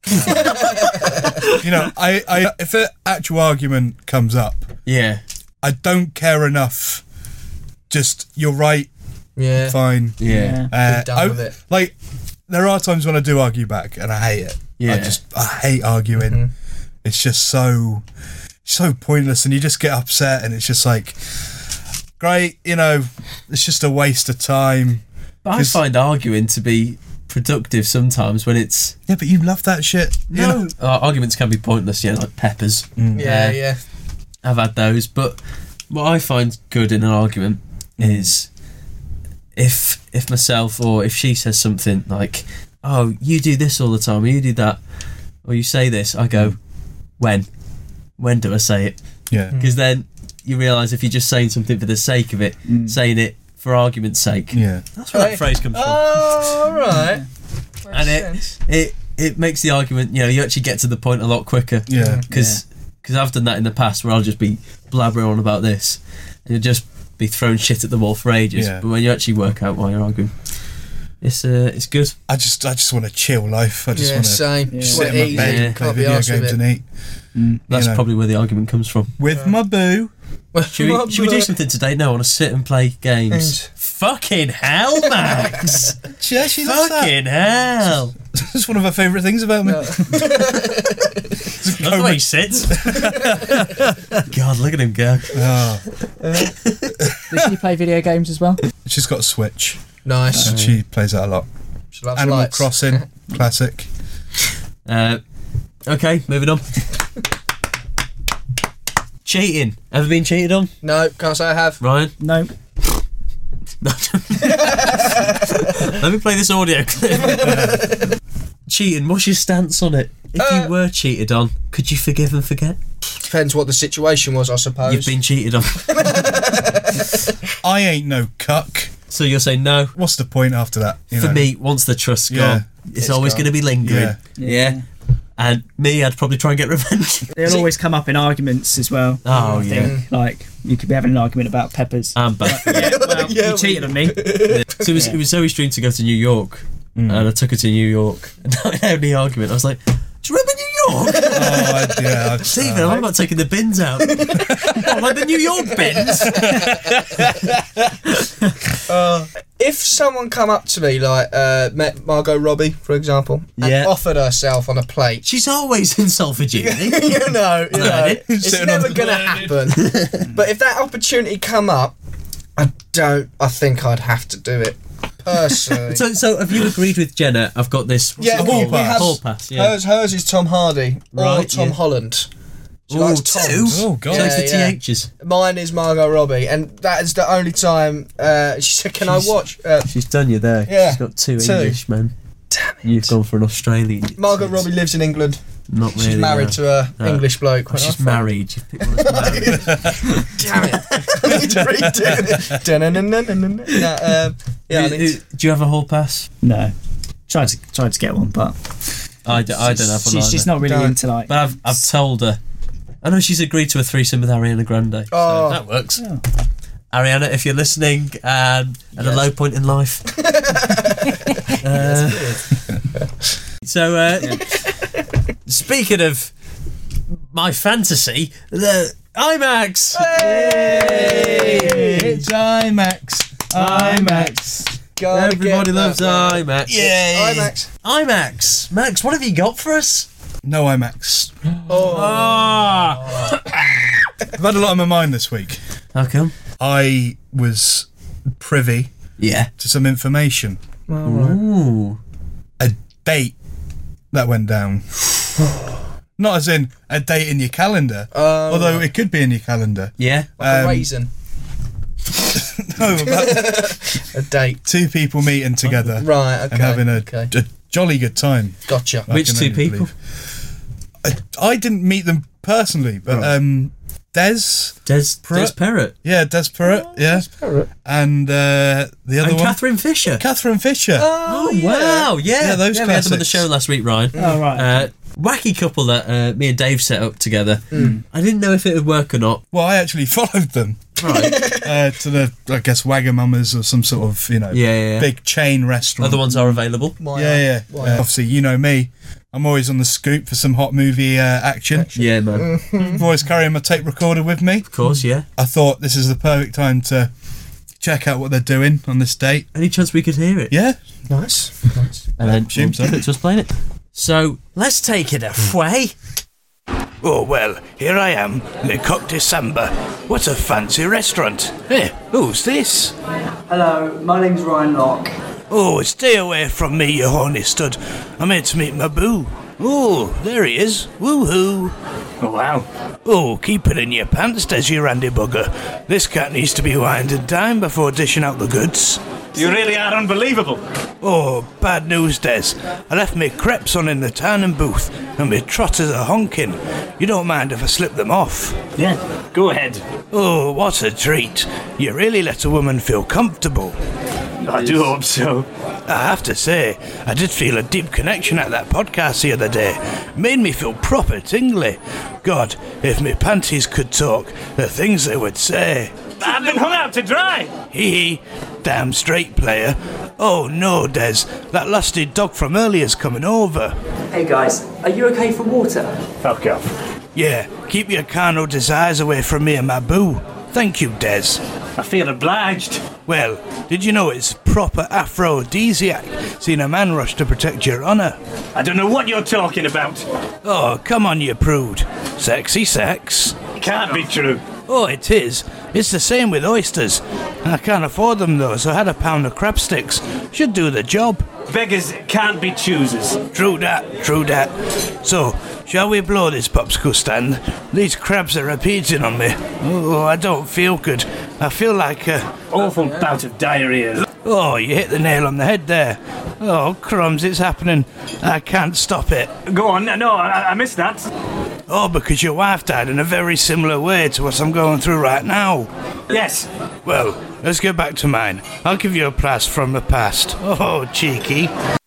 you know, I, I if an actual argument comes up, Yeah. I don't care enough. Just, you're right, Yeah. fine. Yeah. Yeah. Uh, Be done I- with it. Like, there are times when I do argue back, and I hate it. Yeah. I just, I hate arguing. Mm-hmm. It's just so, so pointless, and you just get upset, and it's just like, great, you know, it's just a waste of time. But I 'Cause- find arguing to be productive sometimes when it's Yeah, but you love that shit. You no know? uh, arguments can be pointless. Yeah, like peppers. Yeah, Uh, yeah. I've had those, but what I find good in an argument is if if myself or if she says something like, "Oh, you do this all the time, or you do that, or you say this," I go, "When? When do I say it?" Yeah. Because then you realise if you're just saying something for the sake of it, saying it for argument's sake, Yeah. that's where that phrase comes from. Oh, all right. and it, it it makes the argument, you know, you actually get to the point a lot quicker. Yeah. Because I've done that in the past where I'll just be blabbering on about this and you'll just be throwing shit at the wall for ages. Yeah. But when you actually work out why you're arguing, it's uh, it's good. I just, I just want a chill life. I just Yeah, want to same. Yeah. Just sit want in to my eat bed Yeah. and play Can't be video arsed with games it. and eat. That's know. probably where the argument comes from. With my boo. Should we, should we do something today? No, I want to sit and play games. Games. Fucking hell, Max! Yeah, she loves that. Fucking hell! It's one of her favourite things about me. Love the way he sits. God, look at him go. Oh, Does she play video games as well? she's got a Switch, Nice. and she plays that a lot. She loves Animal lights. Crossing, classic. Uh, okay, moving on. Cheating. Ever been cheated on, No, can't say I have. Ryan? No. Let me play this audio clip. Cheating, what's your stance on it? If Uh, you were cheated on, could you forgive and forget? Depends what the situation was, I suppose. You've been cheated on. I ain't no cuck. So you're saying no? What's the point after that? you For know? me, once the trust's Yeah. gone, it's, It's always gone. going to be lingering. Yeah. Yeah. And me, I'd probably try and get revenge. They'll always come up in arguments as well. Oh, I yeah. think. Like, you could be having an argument about peppers. I'm back. yeah, well, Yeah, you cheated on me. So it was, it was Zoe's dream to go to New York, and I took her to New York. And I had the argument. I was like, "Do you remember New York?" Oh, I, yeah, I've, Stephen, I'm about taking the bins out. What, like the New York bins? If someone come up to me, like uh, met Margot Robbie, for example, and Yeah. offered herself on a plate, She's always in Salford, you know, you know it. it's Sitting never on- going to happen. But if that opportunity come up, I don't. I think I'd have to do it personally. So, so have you agreed with Jenna? I've got this. what's Yeah, it we- called? we have- Hall pass. Yeah. Hers, hers is Tom Hardy or Right, Tom yeah. Holland. She Ooh, likes two. Toms. Oh, God. So it's the Yeah, yeah. T H's. Mine is Margot Robbie, and that is the only time uh, she said, "Can She's- I watch?" Uh, She's done you there. Yeah, She's got two, two. English men. Damn it. You've gone for an Australian. Margot Robbie lives in England. Not really. She's married no. to a No. English bloke. Oh, she's married. You've picked one that's married. Damn it! I need to redo it. Dun-dun-dun-dun-dun-dun. No, um, yeah, I Who- need who- do you have a hall pass? No. Tried to tried to get one, but I, d- I don't have one she's either. just not really Don't. into like. But I've, I've told her. I know she's agreed to a threesome with Ariana Grande. Oh. So that works. Oh. Ariana, if you're listening um, at a low point in life. uh, so, uh, speaking of my fantasy, the IMAX. It's IMAX. IMAX. Gotta Everybody get loves that, man. IMAX. Yay. IMAX. IMAX. Max, what have you got for us? No IMAX. Oh, Ah. I've had a lot on my mind this week. How come? I was privy Yeah. to some information. Ooh. A date that went down. Not as in a date in your calendar, Oh. although it could be in your calendar. Yeah. like a um, raisin. No, about A date. two people meeting together Right. Okay. and having a, okay. a jolly good time. Gotcha. I Which can two only people? believe. I, I didn't meet them personally, but Right. um, Des, Des, Perrott? Des Perrott. yeah, Des Perrott, yeah, and uh, the other And one, Catherine Fisher. Catherine Fisher. Oh, wow. Yeah. Yeah, those we had them on the classics. show last week, Ryan. Oh right. Uh, wacky couple that uh, me and Dave set up together. I didn't know if it would work or not. Well, I actually followed them. Right. uh, to the, I guess, Wagamama's or some sort of, you know, Yeah, yeah, yeah. big chain restaurant. Other ones are available. Why Yeah, not? yeah. Why Uh, not? obviously, you know me. I'm always on the scoop for some hot movie uh, action. Yeah, man. I'm always carrying my tape recorder with me. Of course, yeah. I thought this is the perfect time to check out what they're doing on this date. Any chance we could hear it? Yeah. Nice. Nice. And then assume so. Click to explain it. So, let's take it away. Oh, well, here I am, Lecoq December. What a fancy restaurant. Hey, who's this? Hello, my name's Ryan Locke. Oh, stay away from me, you horny stud. I'm here to meet my boo. Oh, there he is. Woohoo. Oh, wow. Oh, keep it in your pants, Des, you randy bugger. This cat needs to be winded down before dishing out the goods. You really are unbelievable. Oh, bad news, Des. I left me crepes on in the tannin booth, and my trotters are honking. You don't mind if I slip them off? Yeah, go ahead. Oh, what a treat. You really let a woman feel comfortable. I do hope so. I have to say, I did feel a deep connection at that podcast the other day. Made me feel proper tingly. God, if my panties could talk, the things they would say. I've been hung out to dry. Hee hee. Damn straight player. Oh no, Des. That lusty dog from earlier's coming over. Hey guys, are you okay for water? Fuck off. Yeah, keep your carnal desires away from me and my boo. Thank you, Des. I feel obliged. Well, did you know it's proper aphrodisiac seeing a man rush to protect your honour? I don't know what you're talking about. Oh, come on, you prude. Sexy sex. It can't be true. Oh, it is. It's the same with oysters. I can't afford them though, so I had a pound of crab sticks. Should do the job. Beggars can't be choosers. True that, true that. So, shall we blow this popsicle stand? These crabs are repeating on me. Oh, I don't feel good. I feel like a... Awful bout of diarrhea. Oh, you hit the nail on the head there. Oh, crumbs, it's happening. I can't stop it. Go on, no, I, I missed that. Oh, because your wife died in a very similar way to what I'm going through right now. Yes. Well, let's go back to mine. I'll give you a blast from the past. Oh, cheeky.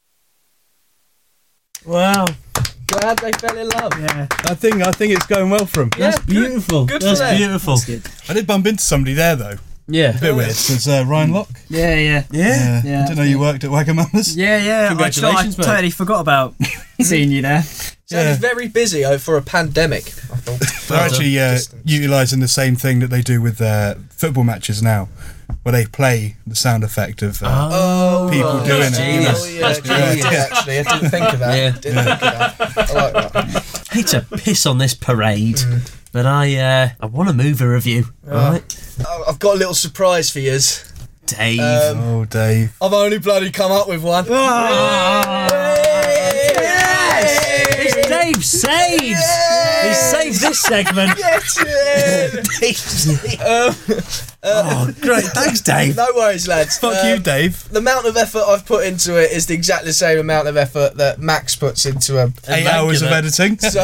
Wow. Glad they fell in love. Yeah. I think I think it's going well for him. Yeah, That's beautiful. Good for That's them. beautiful. I did bump into somebody there though. Yeah. A bit weird. Because uh, Ryan Locke. Yeah, yeah. Yeah. Yeah. I didn't know you worked at Wagamama's. Yeah, yeah. Congratulations, I, I mate. totally forgot about seeing you there. Sounded Yeah. very busy oh, for a pandemic, I thought. They're actually uh, Distance. utilising the same thing that they do with their football matches now, where they play the sound effect of uh, Oh, people right. doing it. Genius. Oh, yeah, That's good idea, genius. actually. I didn't think of that. Yeah. Didn't think of that. I like that. I hate to piss on this parade, but I uh, I want to move a review. Right, Oh, I've got a little surprise for yous. Dave. Um, Oh, Dave. I've only bloody come up with one. It's Dave saves. He saved this segment. um, Oh, great! Thanks, Dave. no worries, lads. Fuck Um, you, Dave. The amount of effort I've put into it is the exactly the same amount of effort that Max puts into a. Eight hours of editing. So,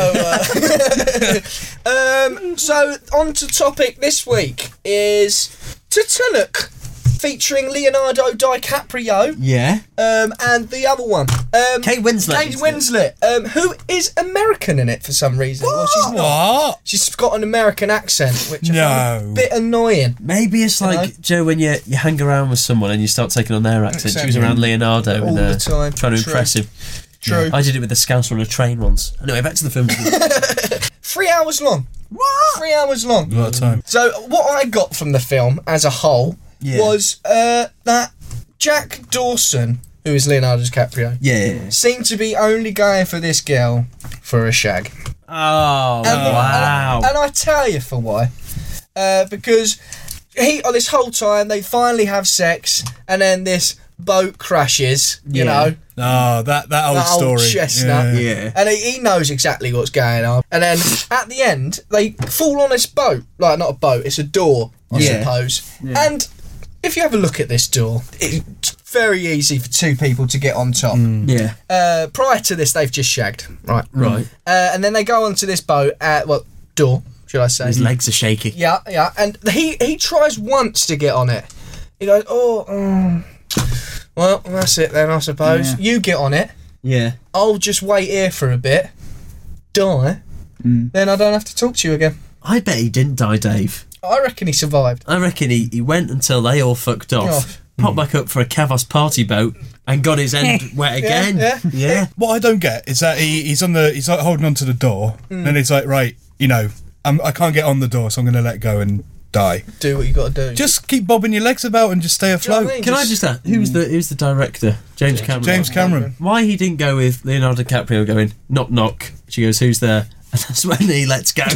uh, um, so on to topic this week is Titanic, featuring Leonardo DiCaprio, Yeah. um, and the other one, um, Kate Winslet. Kate Winslet, um, who is American in it for some reason. Well, she's not. What? She's got an American accent, which I find No. a bit annoying. Maybe it's like know? Joe when you you hang around with someone and you start taking on their accent. She was around Leonardo All and the uh, time. trying to True. impress him. True. I did it with the Scouser on a train once. Anyway, back to the film. Three hours long. What? Three hours long. A lot of time. So what I got from the film as a whole Yeah. was uh, that Jack Dawson, who is Leonardo DiCaprio, Yeah. seemed to be only going for this girl for a shag. Oh, And- wow. And I tell you for why. Uh, because he, oh, this whole time, they finally have sex, and then this boat crashes, you Yeah. know, Oh, that, that old that story. old chestnut. Yeah. Yeah. And he, he knows exactly what's going on. And then at the end, they fall on this boat. Like, not a boat, it's a door, I Yeah. suppose. And if you have a look at this door, it's very easy for two people to get on top. Yeah. Uh, prior to this, they've just shagged. Right. Right. Uh, and then they go onto this boat, at, well, door, should I say. His legs are shaky. Yeah, yeah. And he, he tries once to get on it. He goes, oh, mm, well, that's it then, I suppose. Yeah. You get on it. Yeah. I'll just wait here for a bit, die, then I don't have to talk to you again. I bet he didn't die, Dave. I reckon he survived. I reckon he, he went until they all fucked off, Oh. popped back up for a Kavos party boat, and got his end wet again. yeah. yeah. What I don't get is that he, he's on the he's like holding onto the door, Mm. and he's like, right, you know, I'm, I can't get on the door, so I'm going to let go and die. Do what you got to do. Just keep bobbing your legs about and just stay Do you know afloat. what I mean? Can I just ask, who's the who's the director? James Cameron. James Cameron. Why he didn't go with Leonardo DiCaprio going, knock, knock. She goes, who's there? And that's when he lets go. uh,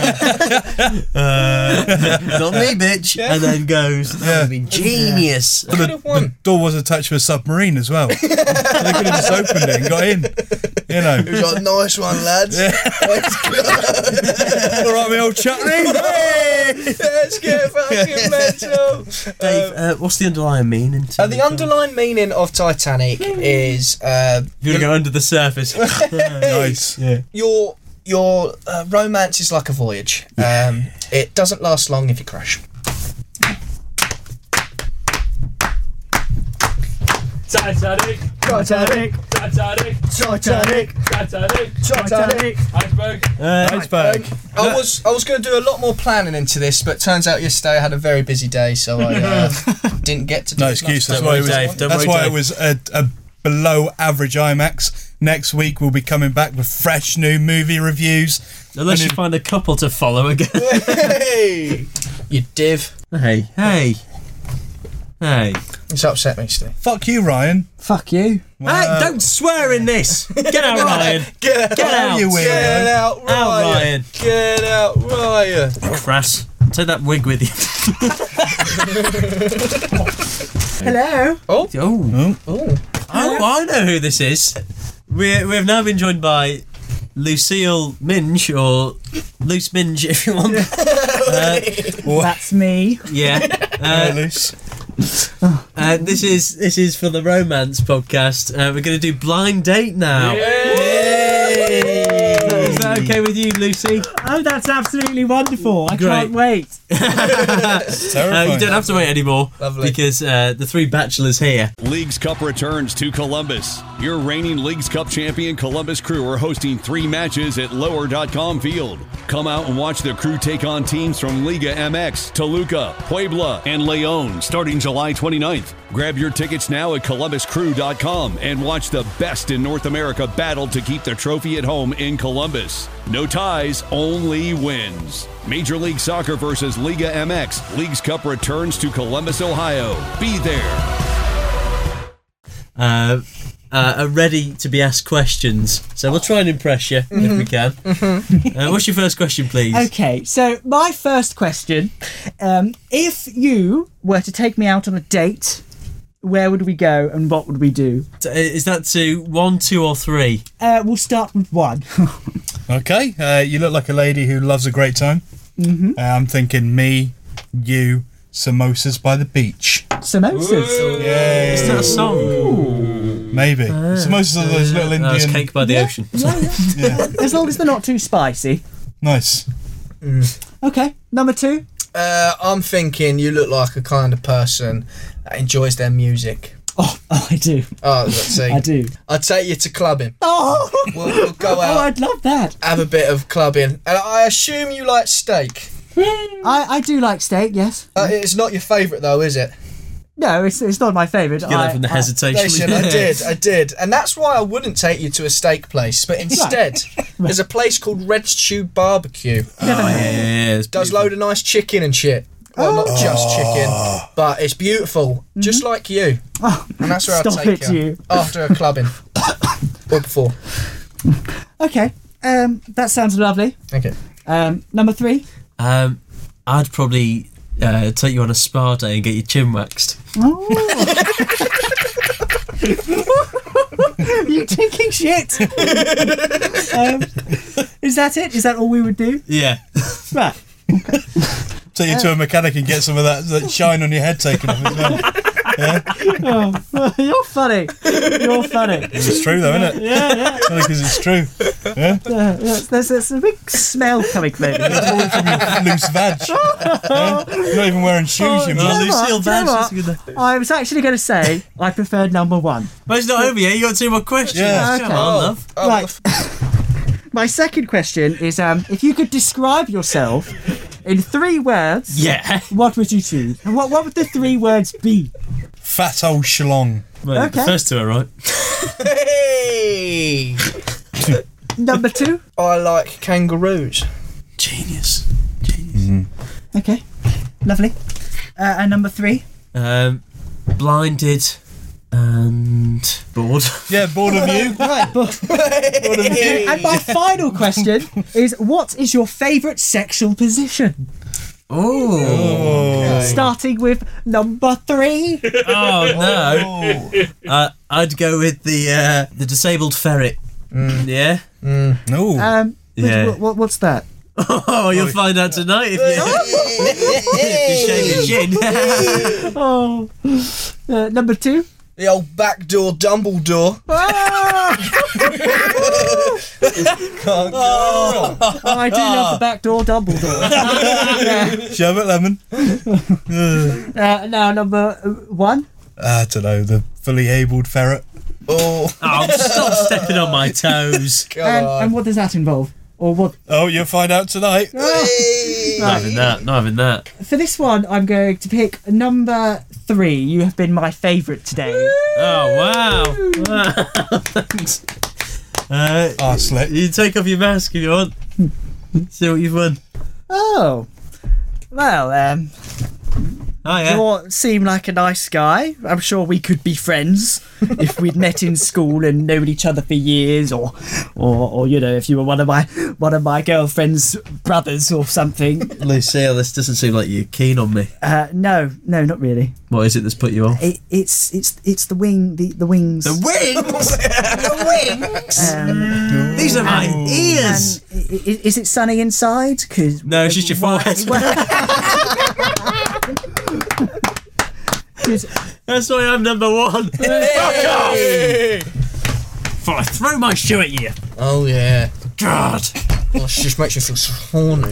not me, bitch. Yeah. And then goes, that would have been genius. Could The, have won. the door was attached to a submarine as well. They could have just opened it and got in. You know. He was like, nice one, lads. All right, my old chattery. Let's get fucking mental. Dave, uh, what's the underlying meaning? To Uh, the underlying meaning of Titanic is uh, If you go under the surface. Nice. Yeah. your your uh, romance is like a voyage. Um, it doesn't last long if you crash. Titanic, Titanic, Titanic, Titanic, Titanic, Titanic. iceberg. Uh, Iceberg. I was I was going to do a lot more planning into this, but turns out yesterday I had a very busy day, so I uh, didn't get to do No as much excuse. That's as I why it worry, was. Dave, don't That's worry, why it Dave. was a, a below average IMAX. Next week we'll be coming back with fresh new movie reviews. Unless And you it- find a couple to follow again. Hey, you div. hey, hey. Hey. It's upset me, Steve. Fuck you, Ryan. Fuck you. Hey, don't swear in this. Get out, Ryan. Get out! Get out. You weirdo. Get out, Ryan! Out, Ryan. Get out, Ryan! Crass. Take that wig with you. Hello. Oh, Oh. oh. Oh, I know who this is. We we have now been joined by Lucille Minge, or Loose Minge if you want. Uh, That's me. yeah. Hey, Uh, Luce. uh, this is this is for the romance podcast. Uh, we're going to do blind date now. Is that okay with you, Lucy? Oh, that's absolutely wonderful. I Great. can't wait. Uh, Terrifying. you don't have to wait anymore. Lovely. Because uh, the three bachelors here. Leagues Cup returns to Columbus. Your reigning Leagues Cup champion Columbus Crew are hosting three matches at lower dot com field. Come out and watch the Crew take on teams from Liga M X, Toluca, Puebla, and Leon starting July twenty-ninth. Grab your tickets now at columbus crew dot com and watch the best in North America battle to keep the trophy at home in Columbus. No ties, only wins. Major League Soccer versus Liga M X. Leagues Cup returns to Columbus, Ohio. Be there. Uh, uh, are ready to be asked questions. So we'll try and impress you if we can. Uh, what's your first question, please? Okay, so my first question, um, if you were to take me out on a date, where would we go and what would we do? Uh, Is that to one, two, or three? Uh, we'll start with one. Okay, uh, you look like a lady who loves a great time. Mm-hmm. Uh, I'm thinking me, you, samosas by the beach. Samosas. Yay. Is that a song? Maybe. Samosas are those little No, it's Indian. Cake by the Ocean. Yeah. As long as they're not too spicy. Nice. Okay, number two. Uh, I'm thinking you look like a kind of person that enjoys their music. Oh, oh I do. Oh, let's see. I do. I'd take you to clubbing. Oh, We'll, we'll go oh out, I'd love that. have a bit of clubbing. And I assume you like steak. I, I do like steak, yes. Uh, it's not your favourite though, is it? No, it's, it's not my favourite. Get that from the hesitation. Listen, I did, I did. And that's why I wouldn't take you to a steak place. But instead, there's a place called Red's Tube Barbecue. Oh, yeah, yeah, yeah, it's Does beautiful. load of nice chicken and shit. Well, not just chicken, but it's beautiful. Just like you. Oh, And that's where I'd stop take it, you. After a clubbing. Or before. Okay, um, that sounds lovely. Okay. Um, number three. Um, I'd probably uh, take you on a spa day and get your chin waxed. Oh. You taking shit? um, is that it? Is that all we would do? Yeah. Right. Take you to a mechanic and get some of that, that shine on your head taken off as well. Oh, you're funny. You're funny. It's true though, isn't it? Yeah, yeah. Because it's true. Yeah? Uh, there's, there's, there's a big smell coming from it. Loose vag. Yeah? You're not even wearing shoes, you Oh, man. you know Lucille what? Do you know Vance what? is good. I was actually going to say I preferred number one. But it's not over yet. You got two more questions. Yeah. Come Okay. on, love. Oh, Right. My second question is, um, if you could describe yourself In three words, Yeah. what would you choose? And what, what would the three words be? Fat old schlong. Well, Okay. The first two are right. Hey! Number two? I like kangaroos. Genius. Genius. Okay, lovely. Uh, and number three? Um, blinded and bored. Yeah, bored of you. Right, but, and my final question is, what is your favourite sexual position? Oh. Starting with number three. Oh no. Uh, I'd go with the uh, the disabled ferret. Yeah. No. Um, Yeah. what, what, what's that? Oh, you'll find out tonight if you, if you shave your chin. Oh, uh, number two. The old backdoor Dumbledore. Ah! Can't go wrong. Oh, I do love the backdoor Dumbledore. Sherbet lemon. uh, now number uh, one. I don't know, the fully abled ferret. Oh, Oh, stop stepping on my toes. God. And, and what does that involve? Or what? Oh, you'll find out tonight. Hey. Not having that. Not having that. For this one, I'm going to pick number three. You have been my favourite today. Oh wow. Wow. Thanks. Uh, Ah, slick. you take off your mask if you want. See what you've won. Oh, well, um, Oh yeah. you seem like a nice guy. I'm sure we could be friends if we'd met in school and known each other for years, or, or, or you know, if you were one of my one of my girlfriend's brothers or something. Lucille, this doesn't seem like you're keen on me. Uh, no, no, not really. What is it that's put you off? It, it's it's it's the wing, the the wings. The wings. The wings. Um, These are my and ears. i- i- is it sunny inside? Cause No, it's just your forehead. 'cause That's why I'm number one. Fuck off! Before I throw my shoe at you. Oh, yeah. God. Oh, it just makes you feel so horny.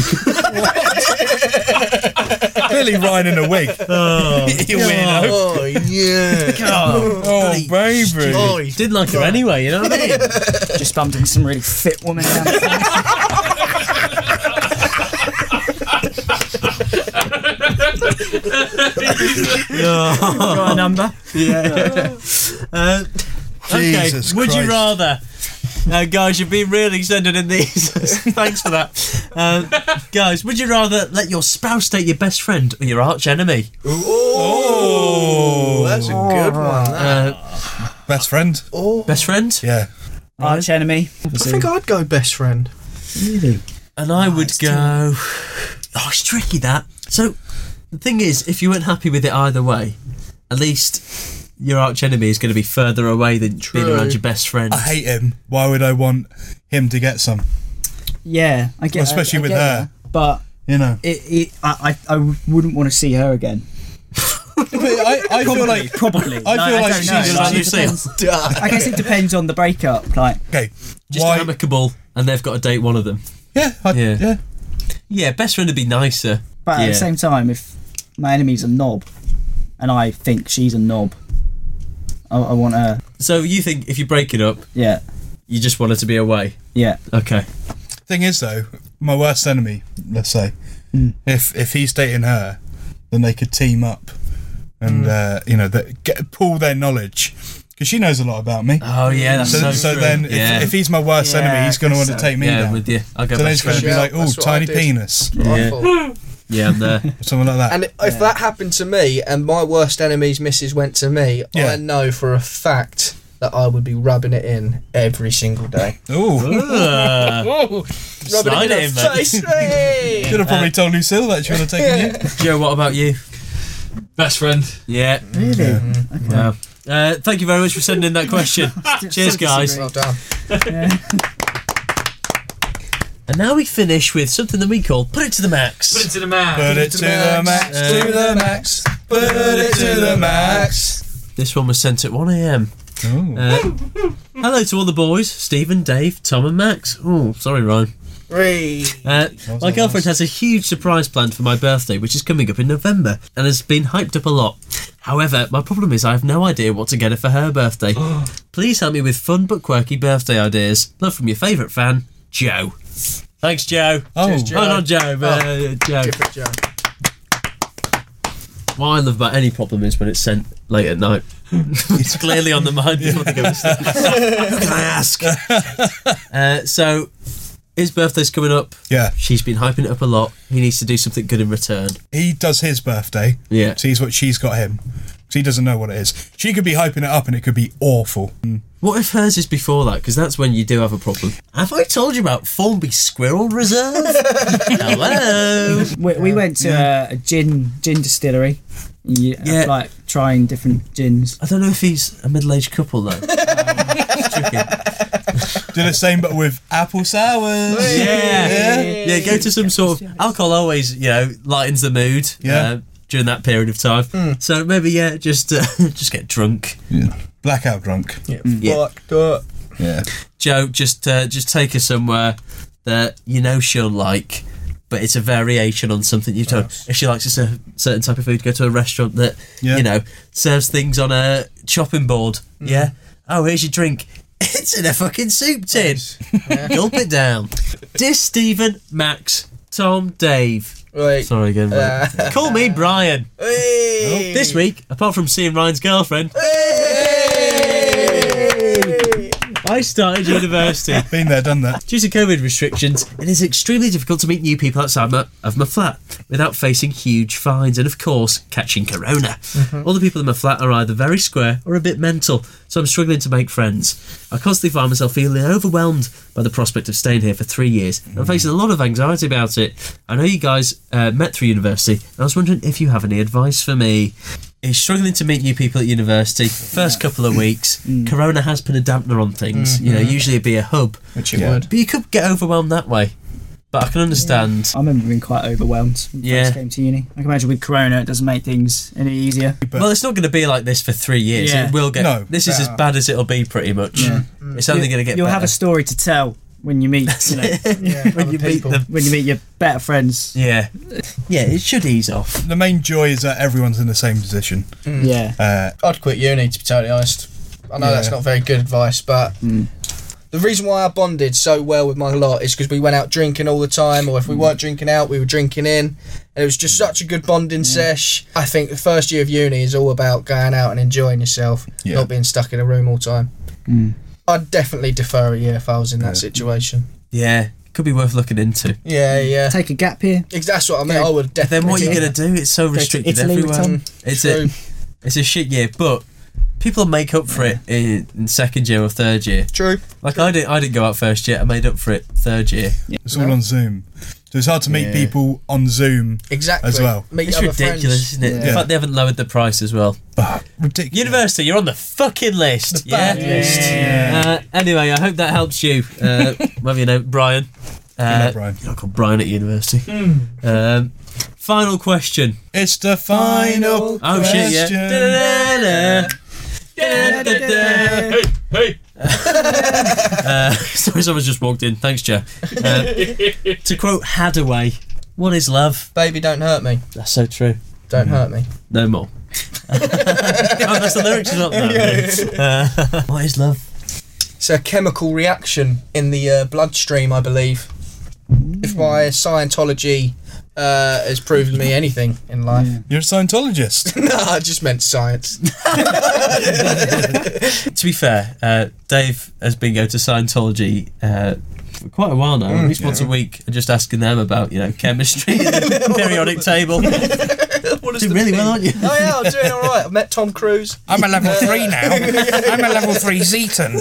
Clearly Ryan in a wig. Oh, You weirdo. Oh, yeah. God. Oh, baby. Oh, he- Didn't like her anyway, you know what I mean? just bumped into some really fit woman down the Got a number? Yeah. Uh, okay. Jesus Would you Christ. rather? Uh, guys, you've been really extended in these. Thanks for that. Uh, guys, would you rather let your spouse date your best friend or your arch enemy? Oh, that's a good one. That. Uh, Best friend? Oh, best friend? Yeah. Arch enemy. I think I'd go best friend. And I would go. Oh, it's tricky that. So, the thing is, if you weren't happy with it either way, at least your arch enemy is going to be further away than True. being around your best friend. I hate him. Why would I want him to get some? Yeah, I get. Well, especially I, I with get her. that, but You know. it, it, I, I, I wouldn't want to see her again. I, I feel like. Probably. I No, feel like don't she's know. just like It you say. depends. I guess it depends on the breakup. Like, Okay. Just Why? amicable, and they've got to date one of them. Yeah. I, Yeah. yeah. Yeah, best friend would be nicer. but at Yeah. the same time, if my enemy's a knob, and I think she's a knob, I, I want her. So you think if you break it up, Yeah, you just want her to be away? yeah. Okay. Thing is, though, my worst enemy, let's say, Mm. if if he's dating her, then they could team up and uh, you know that get pull their knowledge because she knows a lot about me. Oh yeah, that's so so, so true. then, yeah. if, if he's my worst Yeah, enemy, he's I going to guess want to so. take me yeah, down. with you, I'll go So then best he's going to friend. be like, Yeah, "Oh, that's what I tiny did." penis," Yeah. Awful. Yeah, I'm there. something like that. And if that happened to me and my worst enemy's missus went to me, Yeah. I know for a fact that I would be rubbing it in every single day. Oh, Uh, Rubbing Slide it in it in, her mate. face. Hey! should have probably told Lucille that she would have taken you. Joe, what about you? Best friend. Yeah. Really? Wow. Uh, thank you very much for sending in that question. Cheers, guys. Well done. And now we finish with something that we call Put It to the Max. Put it to the man. Put it to the max, Uh, to the max, put it to the max. This one was sent at one a.m. Ooh. Uh, hello to all the boys, Stephen, Dave, Tom and Max. Oh, sorry, Ryan. Three. Uh, was my that girlfriend last? has a huge surprise planned for my birthday, which is coming up in November, and has been hyped up a lot. However, my problem is I have no idea what to get her for her birthday. Please help me with fun but quirky birthday ideas. Love from your favourite fan, Joe. Thanks, Joe. Oh, Cheers, Joe. Oh, not Joe, but uh, Joe. Different Joe. What I love about any problem is when it's sent late at night. It's clearly on the mind before they go to sleep. Who can I ask? Uh, so, his birthday's coming up. Yeah. She's been hyping it up a lot. He needs to do something good in return. He does his birthday. Yeah. Sees what she's got him. Because he doesn't know what it is. She could be hyping it up and it could be awful. What if hers is before that? Because that's when you do have a problem. Have I told you about Formby Squirrel Reserve? Hello. We, we went to a, a gin gin distillery. Yeah, Yeah. like trying different gins. I don't know if he's a middle-aged couple though. Do the same but with apple sours. Yeah. yeah, Go to some sort of alcohol. Always, you know, lightens the mood. Yeah. Uh, during that period of time. So maybe yeah, just uh, just get drunk. Yeah. Blackout drunk. Yeah. Yeah. Fucked up. Yeah. Joe, just uh, just take her somewhere that you know she'll like, but it's a variation on something you've done. If she likes a cer- certain type of food, go to a restaurant that Yeah. you know serves things on a chopping board. Yeah. Oh, here's your drink. It's in a fucking soup tin. Gulp it down. Dear Stephen, Max, Tom, Dave. Right. Sorry again, mate. Uh, Call me Brian. Hey. This week, apart from seeing Ryan's girlfriend, I started university. Been there, done that. Due to COVID restrictions, it is extremely difficult to meet new people outside my, of my flat without facing huge fines and, of course, catching corona. Mm-hmm. All the people in my flat are either very square or a bit mental, so I'm struggling to make friends. I constantly find myself feeling overwhelmed by the prospect of staying here for three years. I'm facing a lot of anxiety about it. I know you guys uh, met through university, and I was wondering if you have any advice for me. He's struggling to meet new people at university. First couple of weeks, Corona has put a dampener on things. You know, usually it'd be a hub, Which it Yeah. would. but you could get overwhelmed that way. But I can understand. I remember being quite overwhelmed when I Yeah. first came to uni. I can imagine with Corona, it doesn't make things any easier. Well, it's not going to be like this for three years. Yeah. It will get. No. This is as bad as it'll be, pretty much. It's only going to get You'll better. have a story to tell when you meet, you know, Yeah, when you other meet people. them. when you meet your better friends. Yeah, yeah. It should ease off. The main joy is that everyone's in the same position. Yeah. Uh, I'd quit uni, to be totally honest. I know Yeah. that's not very good advice, but the reason why I bonded so well with my lot is because we went out drinking all the time, or if we weren't drinking out, we were drinking in. And it was just such a good bonding sesh. I think the first year of uni is all about going out and enjoying yourself, Yeah. not being stuck in a room all the time. I'd definitely defer a year if I was in that situation. Yeah, could be worth looking into. Yeah, yeah. Take a gap here. That's what I mean. I would Then definitely. what are you going to do? It's so to restricted Italy with everywhere. Tom. It's True. a, it's a shit year, but people make up for it in, in second year or third year. True. Like I didn't, I didn't go out first year. I made up for it third year. it's all on Zoom. So it's hard to meet Yeah. people on Zoom Exactly. as well. Meet It's other ridiculous, friends. isn't it? Yeah. In fact, they haven't lowered the price as well. Ah, ridiculous. University, you're on the fucking list. The yeah. bad list. Uh, anyway, I hope that helps you. Uh, whatever you know, Brian. Uh, know Brian. You're not called Brian at university. Um, final question. It's the final Oh question. shit! Yeah. Da-da-da-da. Da-da-da-da. Hey, Uh, sorry, someone's just walked in. Thanks, Joe. Uh, to quote Hadaway, "What is love?" Baby, don't hurt me. That's so true. Don't hurt me. No more. Oh, that's the lyrics, not that. Uh, what is love? It's a chemical reaction in the uh, bloodstream, I believe. If my Scientology uh, has proven me anything in life. You're a Scientologist. No, I just meant science. To be fair, uh, Dave has been going to Scientology uh, for quite a while now. At least once a week, and just asking them about, you know, chemistry, and the periodic table. What is Doing the really thing? well, aren't you? Oh yeah, I'm doing all right. I've met Tom Cruise. I'm a level three now. I'm a level three Zeton.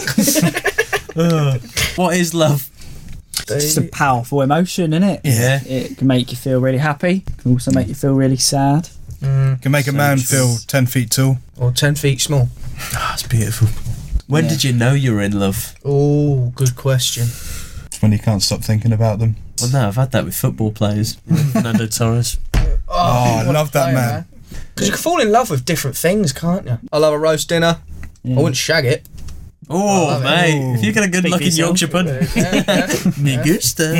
What is love? It's a powerful emotion, isn't it? Yeah. It can make you feel really happy. It can also make you feel really sad. Can make a man feel ten feet tall. Or ten feet small. That's beautiful. When Yeah. did you know you were in love? Oh, good question. It's when you can't stop thinking about them. Well, no, I've had that with football players. You know, Fernando Torres. Oh, I what a love that player, man. Because you can fall in love with different things, can't you? I love a roast dinner. Yeah. I wouldn't shag it. Oh, love it. mate. If you get a good Speak for looking yourself. Yorkshire pun. Yeah, yeah. Me gusta.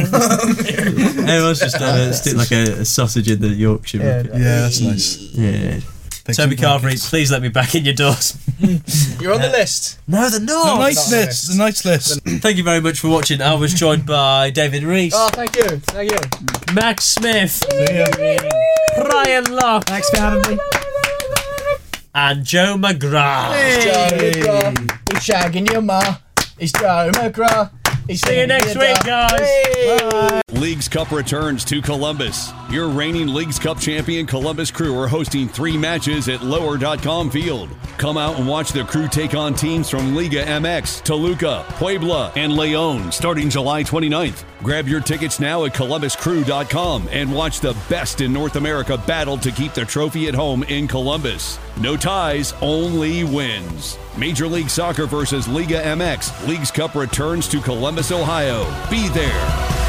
Everyone's just uh, stick like a, a sausage in the Yorkshire. Yeah, market. Yeah, that's nice. Yeah. Pigs Toby and Carvery, blankets. please let me back in your doors. You're on the list. No, they're The not. nice not on list. The nice list. Thank you very much for watching. I was joined by David Reese, Oh, thank you. Thank you. Max Smith, Yeah. Ryan Locke, Thanks for having me. and Joe McGrath. Joe McGrath. He's shagging your ma. He's Joe McGrath. He's See you next week, guys. Hey. Leagues Cup returns to Columbus. Your reigning Leagues Cup champion Columbus Crew are hosting three matches at lower dot com field. Come out and watch the Crew take on teams from Liga M X, Toluca, Puebla, and Leon starting July twenty-ninth. Grab your tickets now at columbus crew dot com and watch the best in North America battle to keep the trophy at home in Columbus. No ties, only wins. Major League Soccer versus Liga M X. Leagues Cup returns to Columbus, Ohio. Be there.